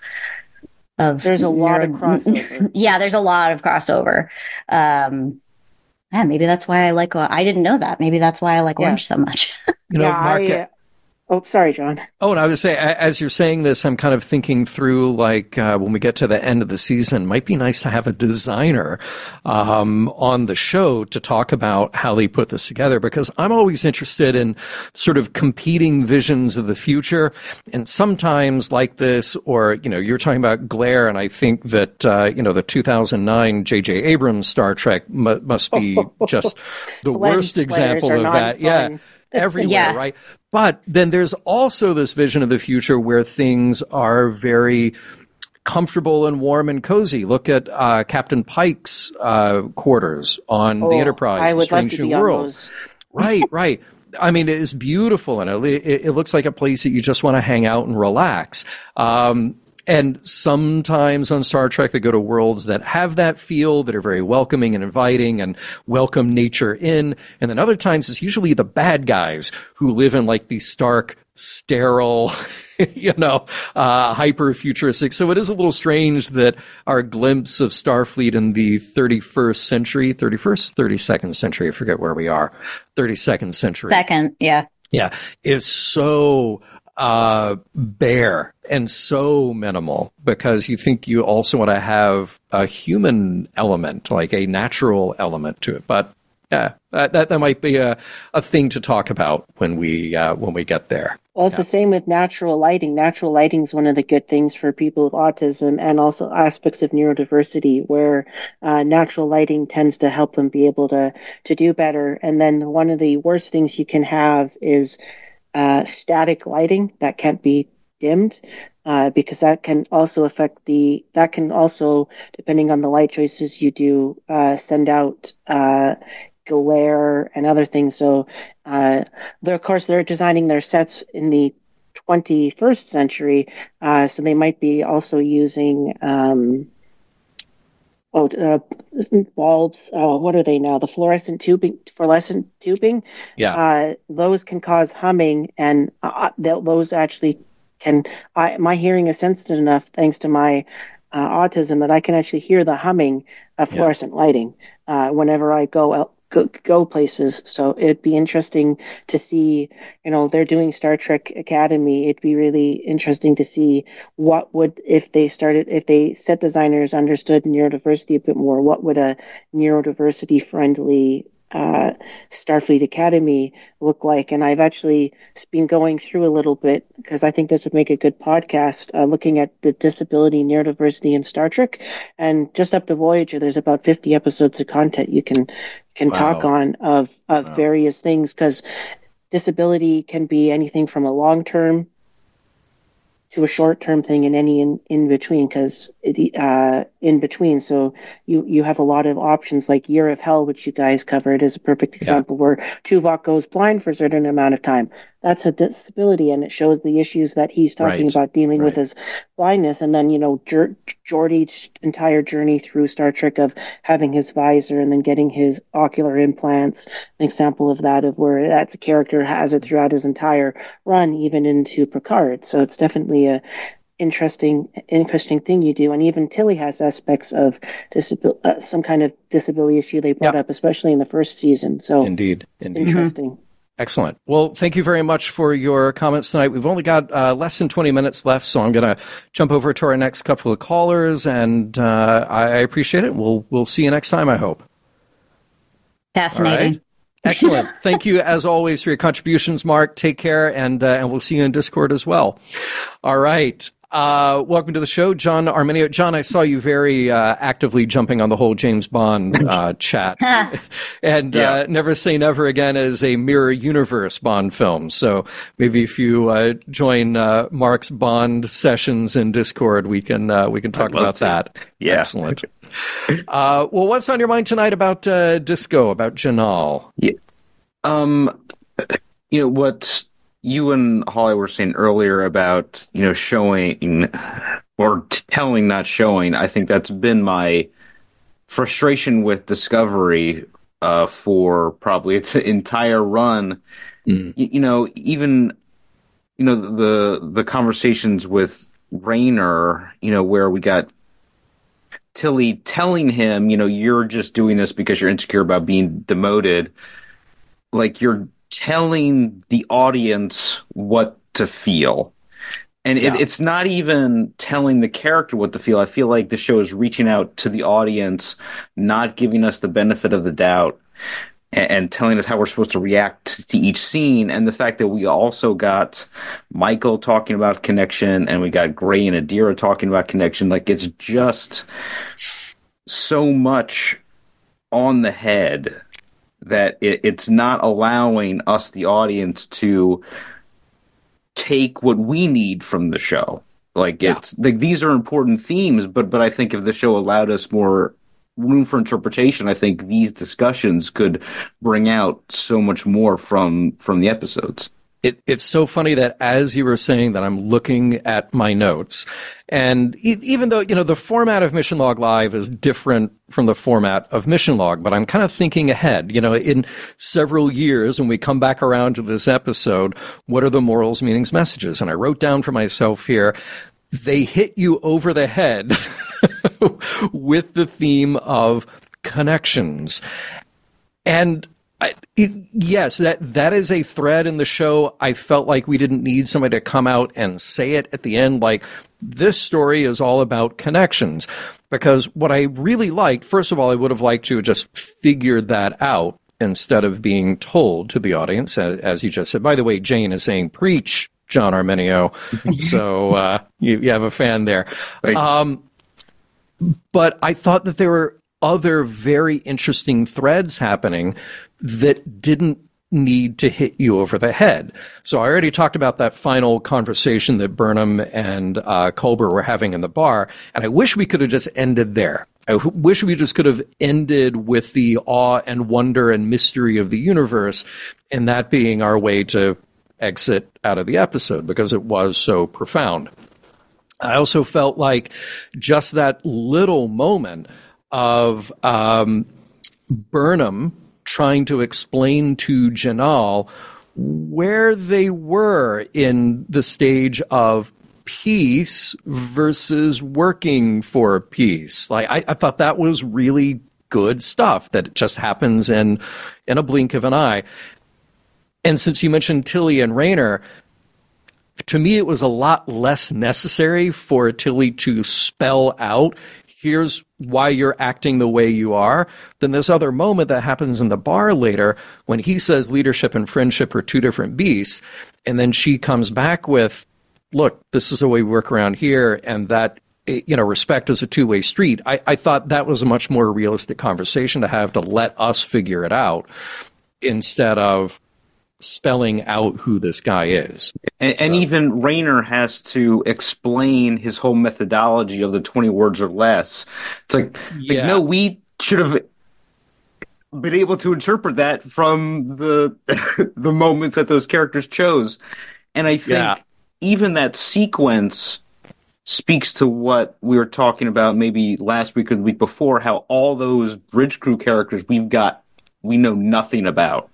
S3: of
S6: There's a lot of crossover.
S3: Yeah, there's a lot of crossover. Um yeah, maybe that's why I like I didn't know that. Maybe that's why I like
S6: Yeah.
S3: orange so much.
S2: You know,
S6: yeah,
S2: Mark,
S6: I, uh, oh, sorry, John.
S2: Oh, and I would say, a- as you're saying this, I'm kind of thinking through, like, uh, when we get to the end of the season, might be nice to have a designer um, on the show to talk about how they put this together, because I'm always interested in sort of competing visions of the future. And sometimes like this, or, you know, you're talking about glare, and I think that, uh, you know, the two thousand nine J J Abrams Star Trek mu- must be just the
S6: Lens
S2: worst
S6: flares
S2: example
S6: are
S2: of
S6: not
S2: that. Yeah.
S6: fun.
S2: Everywhere,
S3: Yeah.
S2: right? But then there's also this vision of the future where things are very comfortable and warm and cozy. Look at uh, Captain Pike's uh, quarters on
S6: Oh,
S2: the Enterprise,
S6: I
S2: The
S6: would love
S2: Strange
S6: to
S2: New
S6: be on
S2: World.
S6: those.
S2: Right, right. I mean, it is beautiful, and it, it, it looks like a place that you just want to hang out and relax. Um, and sometimes on Star Trek, they go to worlds that have that feel, that are very welcoming and inviting and welcome nature in. And then other times, it's usually the bad guys who live in like these stark, sterile, you know, uh, hyper futuristic. So it is a little strange that our glimpse of Starfleet in the thirty-first century, thirty-first, thirty-second century, I forget where we are, thirty-second century.
S3: Second, yeah.
S2: Yeah, is so uh, bare and so minimal, because you think you also want to have a human element, like a natural element to it. But yeah, that that, that might be a, a thing to talk about when we uh, when we get there.
S6: Well, it's
S2: Yeah.
S6: the same with natural lighting. Natural lighting is one of the good things for people with autism, and also aspects of neurodiversity, where uh, natural lighting tends to help them be able to, to do better. And then one of the worst things you can have is uh, static lighting that can't be dimmed, uh, because that can also affect the, that can also, depending on the light choices you do, uh, send out uh, glare and other things. So, uh, they're, of course, they're designing their sets in the twenty-first century, uh, so they might be also using um, oh uh, bulbs. Oh, what are they now? The fluorescent tubing, fluorescent tubing.
S2: Yeah.
S6: Uh, those can cause humming, and uh, th- those actually can. I, my hearing is sensitive enough, thanks to my uh, autism, that I can actually hear the humming of
S2: Yeah.
S6: fluorescent lighting uh, whenever I go out. Go, go places. So it'd be interesting to see, you know, they're doing Star Trek Academy. It'd be really interesting to see what would, if they started, if they set designers understood neurodiversity a bit more, what would a neurodiversity friendly uh, Starfleet Academy look like. And I've actually been going through a little bit, because I think this would make a good podcast, uh, looking at the disability, neurodiversity in Star Trek. And just up to Voyager, there's about fifty episodes of content you can can
S2: Wow.
S6: talk on of of
S2: Wow.
S6: various things, because disability can be anything from a long term to a short term thing, and any in, in between, because uh, in between. So you, you have a lot of options, like Year of Hell, which you guys covered, is a perfect example, where Tuvok goes blind for a certain amount of time. That's a disability, and it shows the issues that he's talking
S2: Right.
S6: about dealing with
S2: Right.
S6: his blindness. And then, you know, Jor- Geordi's entire journey through Star Trek of having his visor and then getting his ocular implants, an example of that, of where that's a character has it throughout his entire run, even into Picard. So it's definitely a interesting interesting thing you do. And even Tilly has aspects of disabil- uh, some kind of disability issue they brought
S2: Yep.
S6: up, especially in the first season. So
S2: Indeed.
S6: it's
S2: Indeed.
S6: interesting.
S2: Excellent. Well, thank you very much for your comments tonight. We've only got uh, less than twenty minutes left, so I'm going to jump over to our next couple of callers, and uh, I appreciate it. We'll we'll see you next time, I hope.
S3: Fascinating.
S2: All right. Excellent. Thank you, as always, for your contributions, Mark. Take care, and uh, and we'll see you in Discord as well. All right. Uh, welcome to the show, John Arminio. John, I saw you very uh, actively jumping on the whole James Bond uh, chat. And
S7: Yeah.
S2: uh, Never Say Never Again is a mirror universe Bond film. So maybe if you uh, join uh, Mark's Bond sessions in Discord, we can uh, we can talk
S7: love
S2: about
S7: to.
S2: that.
S7: Yeah.
S2: Excellent. uh, well, what's on your mind tonight about uh, Disco, about Janal?
S7: Um, you know what you and Holly were saying earlier about, you know, showing or t- telling, not showing. I think that's been my frustration with Discovery uh, for probably its entire run.
S2: Mm.
S7: Y- you know, even you know the the conversations with Rayner, you know, where we got Tilly telling him, you know, you're just doing this because you're insecure about being demoted. Like, you're telling the audience what to feel. And
S2: Yeah.
S7: it, it's not even telling the character what to feel. I feel like the show is reaching out to the audience, not giving us the benefit of the doubt, and, and telling us how we're supposed to react to each scene. And the fact that we also got Michael talking about connection, and we got Gray and Adira talking about connection. Like, it's just so much on the head that it, it's not allowing us, the audience, to take what we need from the show. Like,
S2: Yeah.
S7: it's like, these are important themes, but but I think if the show allowed us more room for interpretation, I think these discussions could bring out so much more from from the episodes.
S2: it, it's so funny that as you were saying that, I'm looking at my notes. And e- even though, you know, the format of Mission Log Live is different from the format of Mission Log, but I'm kind of thinking ahead, you know, in several years when we come back around to this episode, what are the morals, meanings, messages? And I wrote down for myself here, they hit you over the head with the theme of connections. And I, it, yes, that that is a thread in the show. I felt like we didn't need somebody to come out and say it at the end, like, this story is all about connections. Because what I really liked, first of all, I would have liked to have just figured that out instead of being told to the audience, as, as you just said. By the way, Jane is saying, preach, John Armenio. So uh, you, you have a fan there. Um, but I thought that there were other very interesting threads happening that didn't need to hit you over the head. So I already talked about that final conversation that Burnham and uh, Culber were having in the bar, and I wish we could have just ended there. I wish we just could have ended with the awe and wonder and mystery of the universe, and that being our way to exit out of the episode, because it was so profound. I also felt like just that little moment of um, Burnham trying to explain to Janal where they were in the stage of peace versus working for peace. Like I, I thought that was really good stuff that just happens in in a blink of an eye. And since you mentioned Tilly and Rayner, to me it was a lot less necessary for Tilly to spell out, here's why you're acting the way you are, than this other moment that happens in the bar later when he says leadership and friendship are two different beasts. And then she comes back with, look, this is the way we work around here, and that, you know, respect is a two-way street. I, I thought that was a much more realistic conversation to have, to let us figure it out instead of spelling out who this guy is.
S7: And,
S2: so.
S7: and even Rayner has to explain his whole methodology of the twenty words or less. It's like,
S2: yeah.
S7: like no, we should have been able to interpret that from the the moments that those characters chose. And I think
S2: yeah.
S7: even that sequence speaks to what we were talking about maybe last week or the week before, how all those Bridge Crew characters we've got, we know nothing about.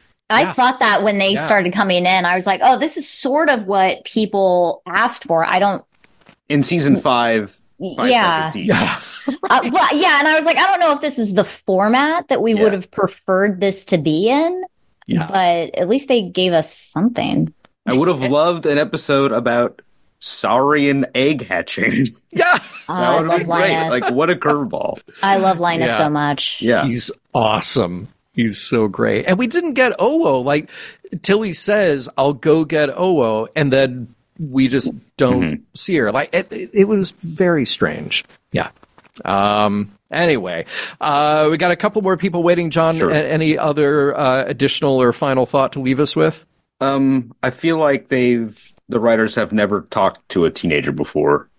S3: I
S2: Yeah.
S3: thought that when they
S2: Yeah.
S3: started coming in, I was like, oh, this is sort of what people asked for. I don't.
S7: In season five, five
S3: Yeah.
S7: seconds each.
S2: Yeah.
S3: Uh, well, yeah. And I was like, I don't know if this is the format that we
S7: Yeah.
S3: would have preferred this to be in,
S2: Yeah.
S3: but at least they gave us something.
S7: I would have loved an episode about Saurian egg hatching.
S2: Yeah.
S3: Uh,
S7: That
S3: I
S7: would have
S3: love
S7: been great.
S3: Linus.
S7: Like, what a curveball.
S3: I love Linus
S2: Yeah.
S3: so much.
S7: Yeah.
S2: He's awesome. He's so great. And we didn't get Owo. Like, Tilly says, I'll go get Owo, and then we just don't
S7: Mm-hmm.
S2: see her. Like, it, it, it was very strange. Yeah. Um, anyway, uh, we got a couple more people waiting. John,
S7: Sure.
S2: a- any other uh, additional or final thought to leave us with?
S7: Um, I feel like they've the writers have never talked to a teenager before.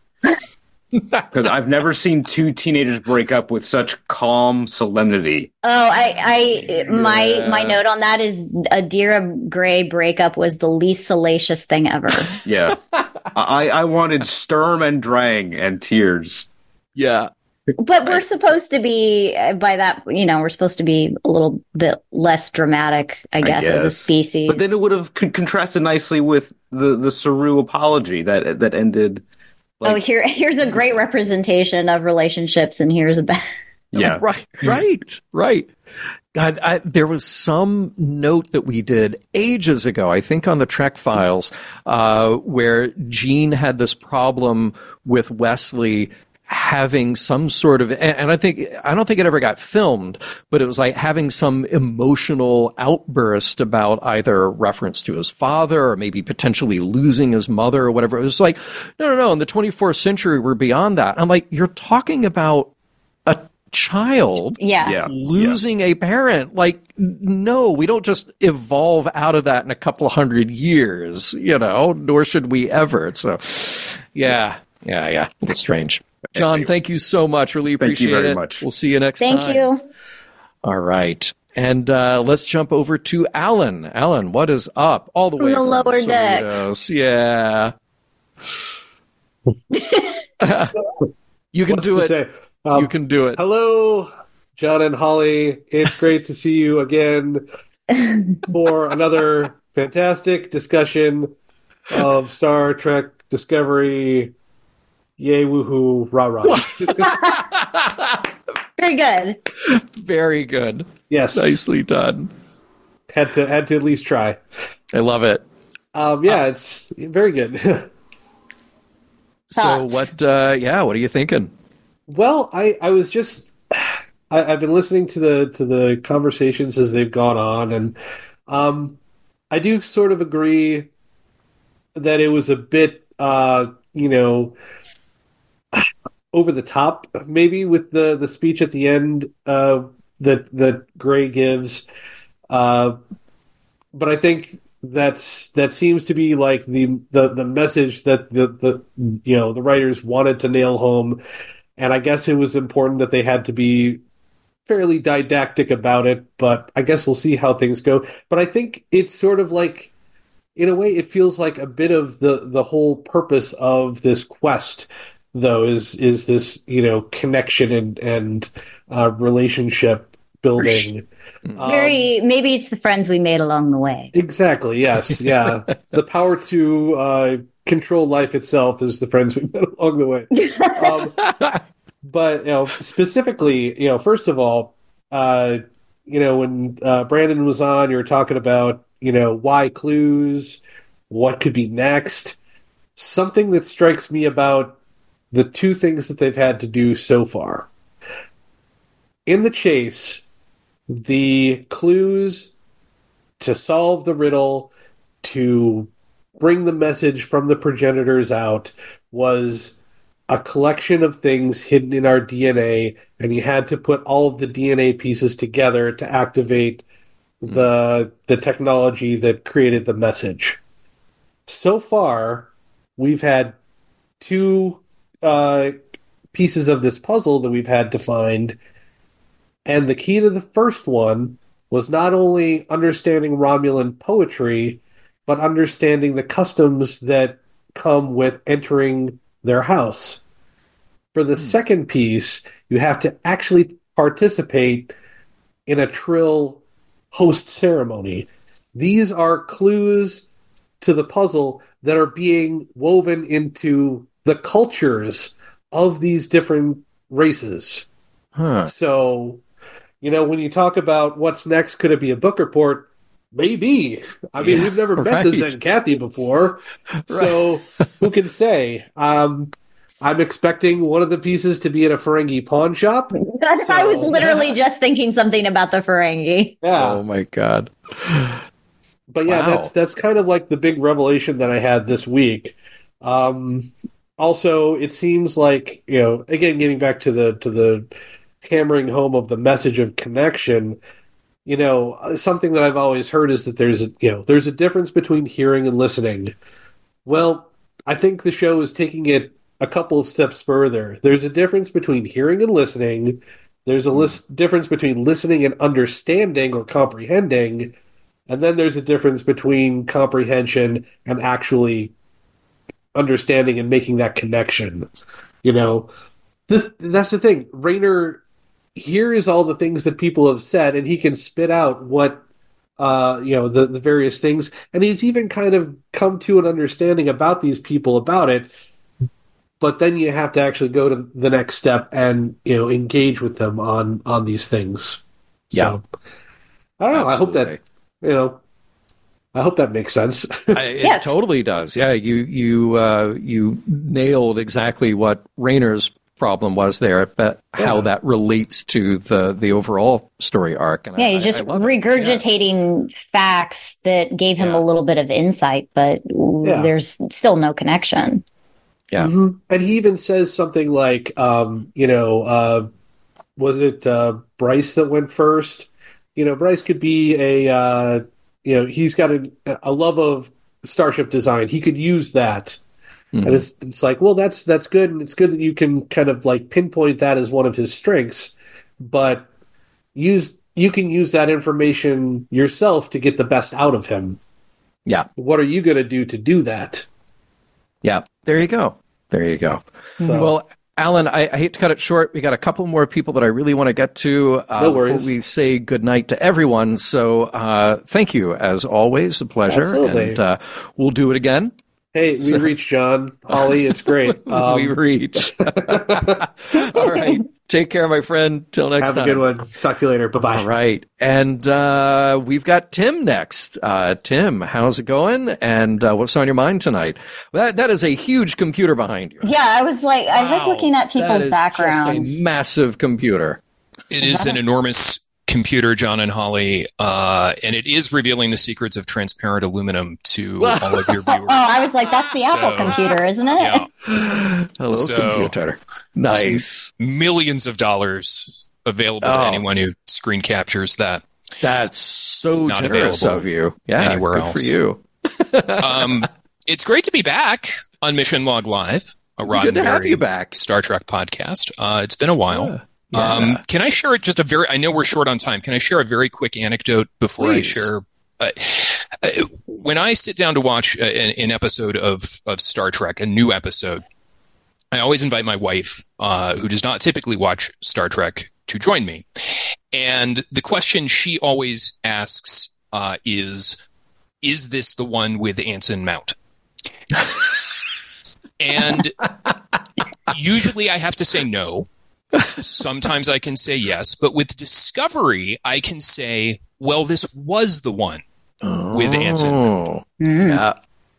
S7: Because I've never seen two teenagers break up with such calm solemnity.
S3: Oh, I, I, my, my note on that is Adira Gray breakup was the least salacious thing ever.
S7: Yeah. I, I wanted Sturm and Drang and tears.
S2: Yeah.
S3: But we're supposed to be, by that, you know, we're supposed to be a little bit less dramatic, I guess, as a
S7: guess.
S3: species.
S7: But then it would have con- contrasted nicely with the, the Saru apology that that ended.
S3: oh,
S7: Like,
S3: here, here's a great representation of relationships, and here's a bad.
S7: yeah.
S2: Right, right, right. God, I, there was some note that we did ages ago, I think on the Trek Files, uh, where Gene had this problem with Wesley having some sort of, and, and I think, I don't think it ever got filmed, but it was like having some emotional outburst about either reference to his father or maybe potentially losing his mother or whatever. It was like, no, no, no, in the twenty-fourth century, we're beyond that. I'm like, you're talking about a child
S3: Yeah.
S7: Yeah.
S2: losing a parent. Like, no, we don't just evolve out of that in a couple of hundred years, you know, nor should we ever. So, yeah, yeah, yeah. It's strange. John, thank you so much. Really
S7: Thank you
S2: appreciate
S7: very
S2: it.
S7: much.
S2: We'll see you next
S3: Thank
S2: time.
S3: you.
S2: All right. And uh, let's jump over to Alan. Alan, what is up? All the
S3: From
S2: way
S3: the
S2: from
S3: lower decks.
S2: Cerritos. Yeah. You can
S8: What's
S2: do
S8: to
S2: it.
S8: say? Um,
S2: You can do it.
S8: Hello, John and Holly. It's great to see you again for another fantastic discussion of Star Trek Discovery. Yay, woohoo, rah rah.
S3: Very good.
S2: Very good.
S8: Yes,
S2: Nicely done.
S8: had to had to at least try.
S2: I love it.
S8: Um, yeah, it's very good.
S2: So
S3: Thoughts?
S2: what, uh, yeah, what are you thinking?
S8: Well, I, I was just I, I've been listening to the to the conversations as they've gone on, and um, I do sort of agree that it was a bit, uh, you know, over the top, maybe with the, the speech at the end uh, that that Gray gives. Uh, but I think that's that seems to be like the the, the message that the, the you know the writers wanted to nail home. And I guess it was important that they had to be fairly didactic about it, but I guess we'll see how things go. But I think it's sort of like, in a way, it feels like a bit of the, the whole purpose of this quest, though, is is this, you know, connection and, and uh, relationship building.
S3: It's very, maybe it's the friends we made along the way.
S8: Exactly, yes, yeah. The power to uh, control life itself is the friends we met along the way. Um, but, you know, specifically, you know, first of all, uh, you know, when uh, Brandon was on, you were talking about, you know, why clues, what could be next. Something that strikes me about the two things that they've had to do so far. In the chase, the clues to solve the riddle, to bring the message from the progenitors out, was a collection of things hidden in our D N A, and you had to put all of the D N A pieces together to activate the the technology that created the message. So far, we've had two uh, pieces of this puzzle that we've had to find, and the key to the first one was not only understanding Romulan poetry, but understanding the customs that come with entering their house. For the second piece, you have to actually participate in a Trill host ceremony. These are clues to the puzzle that are being woven into the cultures of these different races.
S2: Huh.
S8: So, you know, when you talk about what's next, could it be a book report? Maybe. I mean,
S2: Yeah,
S8: we've never met
S2: right.
S8: the Zen Kathy before, so who can say? Um, I'm expecting one of the pieces to be at a Ferengi pawn shop.
S3: That's,
S8: So-
S3: I was literally just thinking something about the Ferengi.
S8: Yeah,
S2: Oh my God.
S8: but yeah,
S2: Wow.
S8: that's that's kind of like the big revelation that I had this week. Um, also, it seems like, you know, again, getting back to the to the hammering home of the message of connection. You know, something that I've always heard is that there's a, you know, there's a difference between hearing and listening. Well, I think the show is taking it a couple of steps further. There's a difference between hearing and listening. There's a lis- difference between listening and understanding or comprehending. And then there's a difference between comprehension and actually understanding and making that connection. You know, the, that's the thing. Rayner hears all the things that people have said, and he can spit out what, uh, you know, the, the various things. And he's even kind of come to an understanding about these people about it. But then you have to actually go to the next step and, you know, engage with them on, on these things.
S2: Yeah.
S8: So, I don't know. I hope that,
S2: Absolutely.
S8: you know, I hope that makes sense.
S2: I, it
S3: Yes.
S2: totally does. Yeah, you you uh, you nailed exactly what Rayner's problem was there, but how
S8: Yeah.
S2: that relates to the the overall story arc. And
S3: Yeah,
S2: I,
S3: he's just
S2: I love it.
S3: regurgitating facts that gave him
S2: Yeah.
S3: a little bit of insight, but
S8: Yeah.
S3: there's still no connection.
S2: Yeah.
S8: Mm-hmm. And he even says something like, um, you know, uh, was it uh, Bryce that went first? You know, Bryce could be a, uh, you know, he's got a, a love of starship design. He could use that.
S2: Mhm.
S8: And it's it's like, well, that's that's good, and it's good that you can kind of like pinpoint that as one of his strengths, but use you can use that information yourself to get the best out of him.
S2: Yeah.
S8: What are you going to do to do that?
S2: Yeah. There you go. There you go.
S8: So,
S2: well, Alan, I, I hate to cut it short. We got a couple more people that I really want to get to uh,
S8: no worries.
S2: before we say goodnight to everyone. So uh, thank you, as always. A pleasure.
S8: Absolutely.
S2: And uh, we'll do it again.
S8: Hey, we
S2: So-
S8: reach, John. Ollie, it's great. Um,
S2: we reach. All right. Take care, my friend. Till next
S8: have
S2: time.
S8: a good one. Talk to you later. Bye-bye.
S2: All right. And uh, we've got Tim next. Uh, Tim, how's it going? And uh, what's on your mind tonight? That That is a huge computer behind you.
S3: Yeah, I was like, I like
S2: Wow.
S3: looking at
S2: That
S3: people's
S2: is
S3: backgrounds.
S2: just a massive computer.
S9: It is an enormous computer, John and Holly, uh, and it is revealing the secrets of transparent aluminum to all of your viewers.
S3: Oh, I was like, that's the
S9: So,
S3: Apple computer, isn't it?
S9: Yeah,
S2: Hello,
S9: So-
S2: computer. Nice.
S9: millions of dollars available
S2: Oh.
S9: to anyone who screen captures that.
S2: That's so
S9: It's not
S2: generous
S9: available
S2: of you. Yeah,
S9: anywhere
S2: good
S9: else.
S2: for you.
S9: Um, it's great to be back on Mission Log Live, a
S2: Good to have
S9: Roddenberry
S2: you back.
S9: Star Trek podcast. Uh, it's been a while.
S2: Yeah.
S9: Um, can I share just a very, I know we're short on time. Can I share a very quick anecdote before I
S2: Please.
S9: share? Uh, uh, when I sit down to watch uh, an, an episode of, of Star Trek, a new episode, I always invite my wife, uh, who does not typically watch Star Trek, to join me. And the question she always asks uh, is, is this the one with Anson Mount? And usually I have to say no. Sometimes I can say yes, but with Discovery, I can say, well, this was the one with Anson.
S2: Oh.
S3: Mm.
S2: Yeah.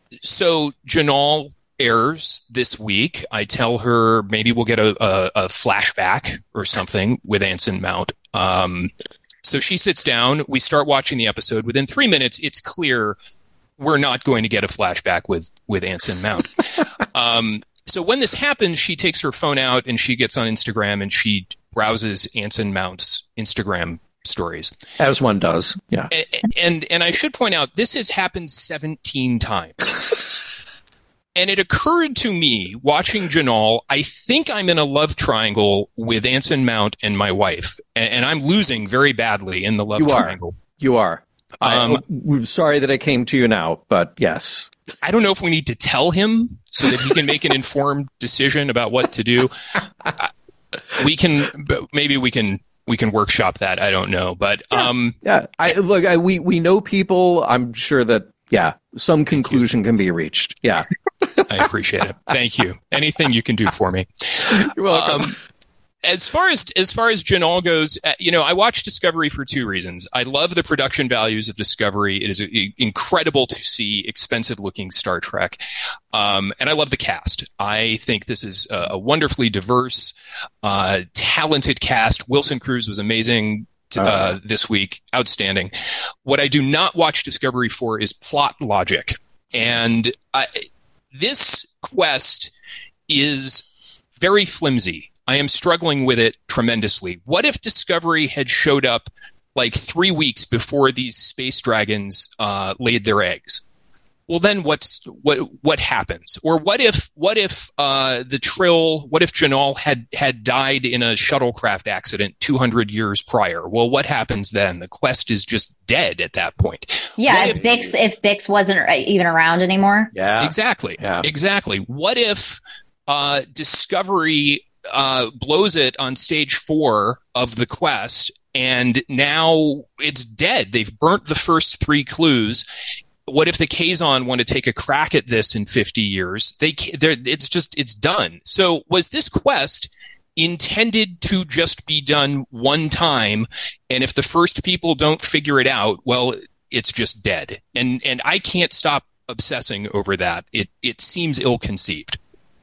S9: So Janal airs this week. I tell her maybe we'll get a, a, a flashback or something with Anson Mount. Um, so she sits down. We start watching the episode. Within three minutes, it's clear we're not going to get a flashback with, with Anson Mount. um, So when this happens, she takes her phone out and she gets on Instagram and she browses Anson Mount's Instagram stories.
S2: As one does. Yeah.
S9: And, and and I should point out, this has happened seventeen times. And it occurred to me, watching Janal, I think I'm in a love triangle with Anson Mount and my wife. And, and I'm losing very badly in the love
S2: You are.
S9: triangle.
S2: You are.
S9: Um,
S2: I, I'm sorry that I came to you now, but yes.
S9: I don't know if we need to tell him so that he can make an informed decision about what to do. I, we can, maybe we can, we can workshop that. I don't know, but um,
S2: Yeah. I look. I, we we know people. I'm sure that yeah, some conclusion can be reached. Yeah.
S9: I appreciate it. Thank you. Anything you can do for me.
S2: You're welcome.
S9: Um, As far as as far as Janal goes, uh, you know, I watch Discovery for two reasons. I love the production values of Discovery. It is uh, incredible to see expensive-looking Star Trek, um, and I love the cast. I think this is a, a wonderfully diverse, uh, talented cast. Wilson Cruz was amazing t- uh, this week, outstanding. What I do not watch Discovery for is plot logic, and I, this quest is very flimsy. I am struggling with it tremendously. What if Discovery had showed up like three weeks before these space dragons uh, laid their eggs? Well, then what's what what happens? Or what if what if uh, the Trill? What if Janal had had died in a shuttlecraft accident two hundred years prior? Well, what happens then? The quest is just dead at that point.
S3: Yeah,
S9: What
S3: if Bix if Bix wasn't even around anymore.
S2: yeah.
S9: Exactly.
S2: Yeah.
S9: Exactly. What if uh, Discovery uh, blows it on stage four of the quest, and now it's dead? They've burnt the first three clues. What if the Kazon want to take a crack at this in fifty years? They, it's just, it's done. So was this quest intended to just be done one time? And if the first people don't figure it out, well, it's just dead. And, and I can't stop obsessing over that. It, it seems ill-conceived.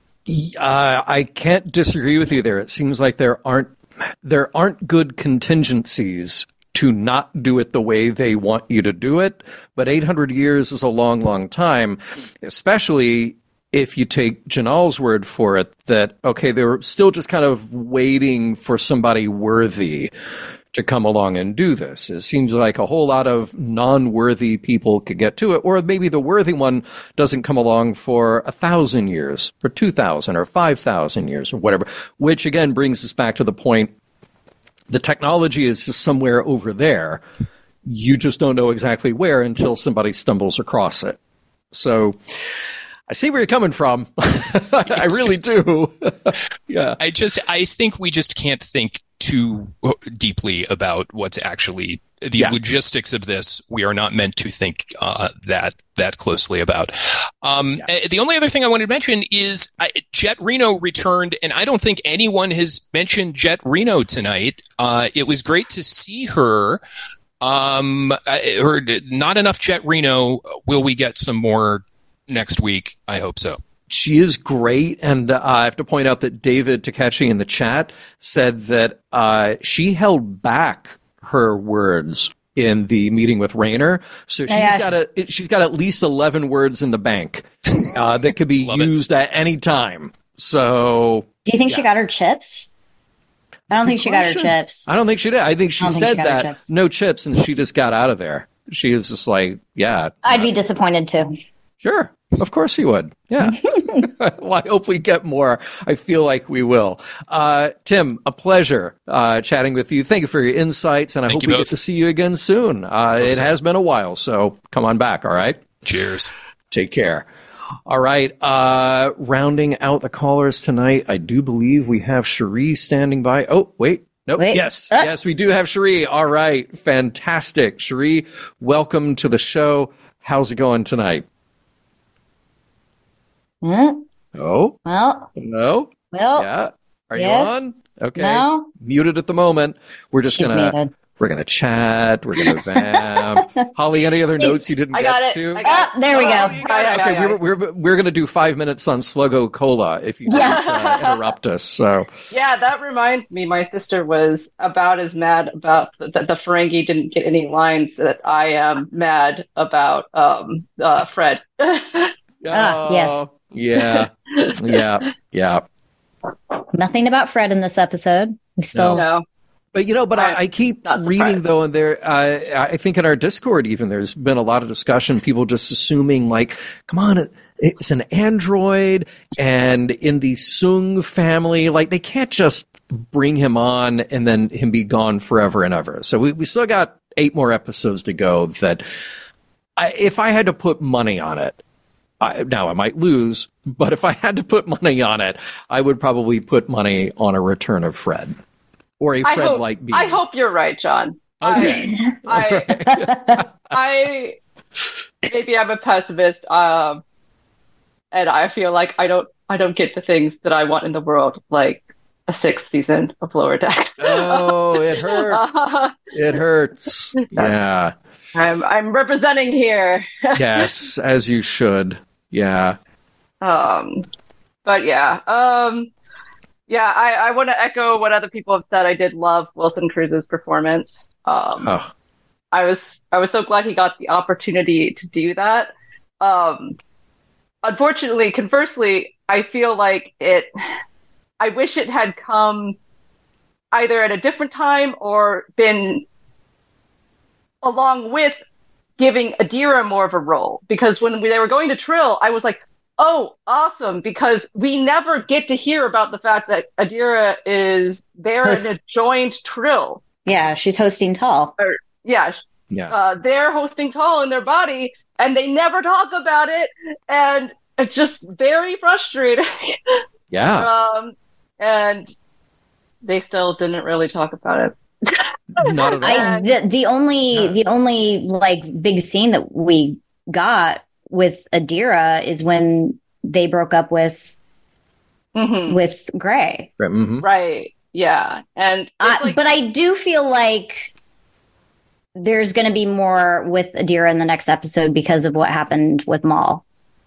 S2: Uh, I can't disagree with you there. It seems like there aren't there aren't good contingencies to not do it the way they want you to do it. But eight hundred years is a long, long time, especially if you take Janal's word for it that, okay, they were still just kind of waiting for somebody worthy to come along and do this. It seems like a whole lot of non-worthy people could get to it, or maybe the worthy one doesn't come along for a thousand years, or two thousand, or five thousand years, or whatever. Which again brings us back to the point The technology is just somewhere over there. You just don't know exactly where until somebody stumbles across it. So I see where you're coming from. I really do. Yeah.
S9: I just, I think we just can't think too deeply about what's actually the yeah. logistics of this. We are not meant to think uh, that that closely about. Um, yeah. The only other thing I wanted to mention is I, Jet Reno returned, and I don't think anyone has mentioned Jet Reno tonight. Uh, it was great to see her. Um, I heard not enough Jet Reno. Will we get some more next week? I hope so.
S2: She is great, and uh, I have to point out that David Takachi in the chat said that uh, she held back her words in the meeting with Rayner, so she's yeah. got a she's got at least eleven words in the bank uh, that could be used it. at any time. So,
S3: do you think
S2: yeah.
S3: she got her chips? I don't think she got her chips.
S2: I don't think she did. I think she
S3: I
S2: said
S3: think she
S2: that no chips, and she just got out of there. She was just like, yeah.
S3: I'd uh, be disappointed too.
S2: Sure. Of course you would. Yeah. Well, I hope we get more. I feel like we will. Uh, Tim, a pleasure uh, chatting with you. Thank you for your insights, and I
S9: Thank
S2: hope we
S9: both.
S2: get to see you again soon. Uh, it so. has been a while, so come on back, all right?
S9: Cheers.
S2: Take care. All right. Uh, rounding out the callers tonight, I do believe we have Cherie standing by. Oh, wait. Nope.
S3: Wait.
S2: Yes.
S3: Uh.
S2: Yes, we do have Cherie. All right. Fantastic. Cherie, welcome to the show. How's it going tonight?
S3: Hmm?
S2: Oh?
S3: Well.
S2: No?
S3: Well.
S2: Yeah. Are
S3: yes.
S2: you on? Okay.
S3: No.
S2: Muted at the moment. We're just
S3: She's
S2: gonna
S3: muted.
S2: we're gonna chat. We're gonna vamp. Holly, any other notes you didn't
S10: I
S2: get
S10: got it.
S2: to?
S10: I got
S3: Oh, there we
S2: Oh,
S3: go.
S2: you got it. Okay, we're, we're we're gonna do five minutes on Sluggo Cola if you don't uh, interrupt us. So
S10: Yeah, that reminds me. My sister was about as mad about that the, the Ferengi didn't get any lines that I am mad about um, uh, Fred.
S3: Ah, yes.
S2: Yeah. Yeah. Yeah.
S3: Nothing about Fred in this episode. We still.
S10: No.
S2: But, you know, but I, I keep
S10: Not
S2: reading,
S10: surprised.
S2: though, and there, uh, I think in our Discord even, there's been a lot of discussion, people just assuming, like, come on, it, it's an android, and in the Sung family, like, they can't just bring him on and then him be gone forever and ever. So we, we still got eight more episodes to go that, I, if I had to put money on it, I, now I might lose, but if I had to put money on it, I would probably put money on a return of Fred. Or a
S10: I hope,
S2: Fred-like being.
S10: I hope you're right, John.
S2: Okay.
S10: I, I, I maybe I'm a pessimist, um, and I feel like I don't I don't get the things that I want in the world, like a sixth season of Lower Decks.
S2: Oh, it hurts. It hurts. Yeah.
S10: I'm I'm representing here.
S2: Yes, as you should. Yeah.
S10: Um, but yeah, um, yeah, I, I want to echo what other people have said. I did love Wilson Cruz's performance. Um,
S2: Oh.
S10: I was I was so glad he got the opportunity to do that. Um, unfortunately, conversely, I feel like it. I wish it had come either at a different time or been along with giving Adira more of a role. Because when we, they were going to Trill, I was like, oh, awesome, because we never get to hear about the fact that Adira is there
S3: Host-
S10: in a joined Trill.
S3: Yeah, she's hosting Tall.
S10: Or, yeah,
S2: Yeah.
S10: uh, they're hosting Tall in their body, and they never talk about it, and it's just very frustrating.
S2: Yeah.
S10: um, and they still didn't really talk about it.
S2: Not at all.
S3: I, the, the only
S2: Yeah.
S3: the only like big scene that we got with Adira is when they broke up with
S10: Mhm.
S3: with Gray.
S2: Mhm.
S10: Right. Yeah. And it's
S3: Uh,
S10: like,
S3: but I do feel like there's going to be more with Adira in the next episode because of what happened with Maul.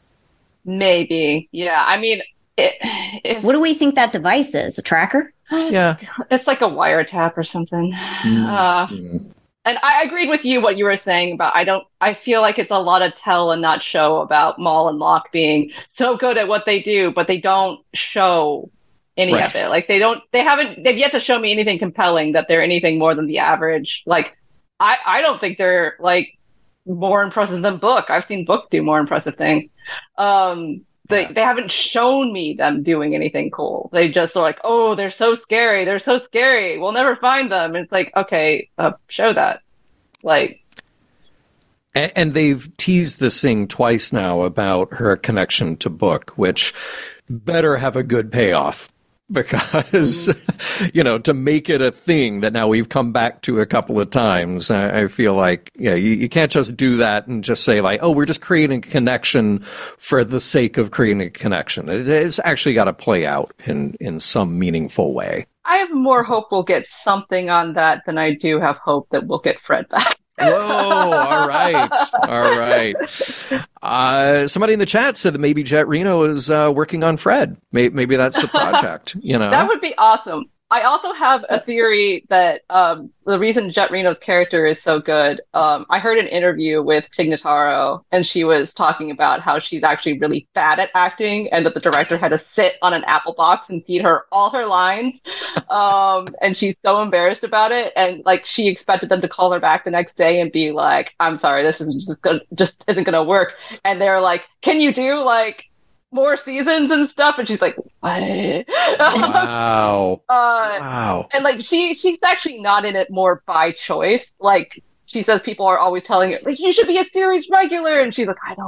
S10: maybe. Yeah. I mean, it, it,
S3: What do we think that device is? A tracker?
S2: Yeah.
S10: it's like a wiretap or something.
S2: Mm.
S10: Uh,
S2: Mm.
S10: and I agreed with you what you were saying about I don't I feel like it's a lot of tell and not show about Maul and Locke being so good at what they do, but they don't show any
S2: Right.
S10: of it. Like they don't they haven't they've yet to show me anything compelling that they're anything more than the average. Like I, I don't think they're like more impressive than Book. I've seen Book do more impressive things. Um They they haven't shown me them doing anything cool. They just are like, oh, they're so scary. They're so scary. We'll never find them. And it's like, okay, uh, show that. Like,
S2: and, and they've teased this thing twice now about her connection to Book, which better have a good payoff. Because, you know, to make it a thing that now we've come back to a couple of times, I, I feel like, yeah, you, you can't just do that and just say like, oh, we're just creating a connection for the sake of creating a connection. It, it's actually got to play out in, in some meaningful way.
S10: I have more hope we'll get something on that than I do have hope that we'll get Fred back.
S2: Whoa, all right, all right. Uh, somebody in the chat said that maybe Jet Reno is uh, working on Fred. Maybe, maybe that's the project, you know?
S10: That would be awesome. I also have a theory that um, the reason Jet Reno's character is so good, um, I heard an interview with Tig Notaro, and she was talking about how she's actually really bad at acting, and that the director had to sit on an apple box and feed her all her lines, um, and she's so embarrassed about it, and like she expected them to call her back the next day and be like, "I'm sorry, this is just gonna, just isn't going to work," and they're like, "Can you do like more seasons and stuff?" And she's like, what?
S2: Wow.
S10: uh,
S2: wow.
S10: And like she she's actually not in it more by choice. Like she says people are always telling her, like, you should be a series regular, and she's like, I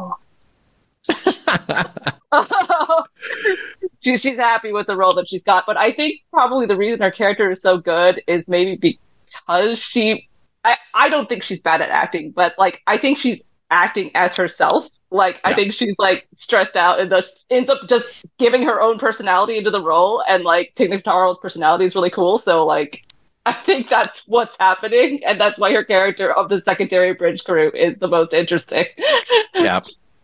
S10: don't. she, she's happy with the role that she's got. But I think probably the reason her character is so good is maybe because she I, I don't think she's bad at acting, but like I think she's acting as herself. Like, yeah. I think she's, like, stressed out and just ends up just giving her own personality into the role. And, like, Tig Notaro's personality is really cool. So, like, I think that's what's happening. And that's why her character of the secondary bridge crew is the most interesting.
S2: Yeah.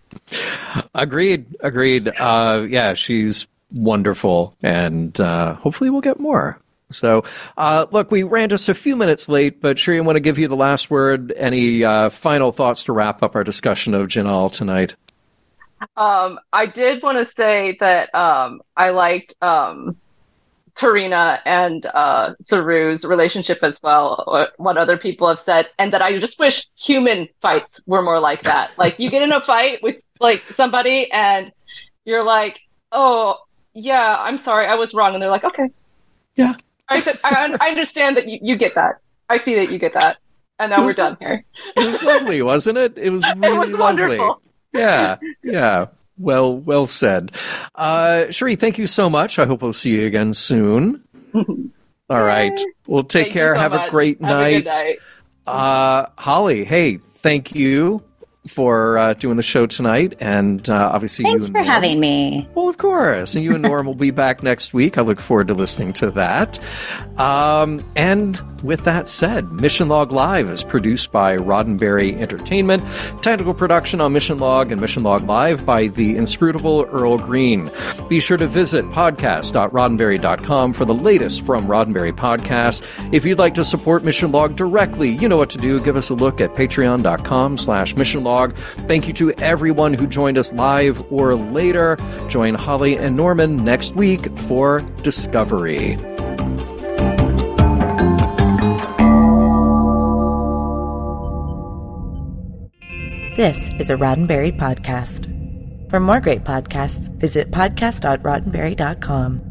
S2: Agreed. Agreed. Uh, yeah, she's wonderful. And uh, hopefully we'll get more. So, uh, look, we ran just a few minutes late, but Shri, I want to give you the last word. Any uh, final thoughts to wrap up our discussion of Jinal tonight?
S10: Um, I did want to say that um, I liked um, Tarina and uh, Saru's relationship as well, what other people have said, and that I just wish human fights were more like that. Like, you get in a fight with, like, somebody, and you're like, oh, yeah, I'm sorry, I was wrong. And they're like, okay.
S2: Yeah.
S10: I said, I, I understand that you, you get that. I see that you get that. And now we're done here.
S2: It was lovely, wasn't it? It was really
S10: it was
S2: lovely.
S10: Wonderful.
S2: Yeah, yeah. Well, well said. Uh, Shri, thank you so much. I hope we'll see you again soon. All right. Well, take
S10: thank
S2: care.
S10: So
S2: Have
S10: much.
S2: a great
S10: Have
S2: night.
S10: A good night.
S2: Uh, Holly, hey, thank you for uh, doing the show tonight, and uh, obviously
S3: Thanks
S2: you and
S3: for
S2: Norm.
S3: having me.
S2: Well, of course, and you and Norm will be back next week. I look forward to listening to that. Um, and with that said, Mission Log Live is produced by Roddenberry Entertainment. Technical production on Mission Log and Mission Log Live by the inscrutable Earl Green. Be sure to visit podcast dot roddenberry dot com for the latest from Roddenberry Podcasts. If you'd like to support Mission Log directly, you know what to do. Give us a look at patreon dot com slash mission log. Thank you to everyone who joined us live or later. Join Holly and Norman next week for Discovery.
S1: This is a Roddenberry podcast. For more great podcasts, visit podcast dot roddenberry dot com.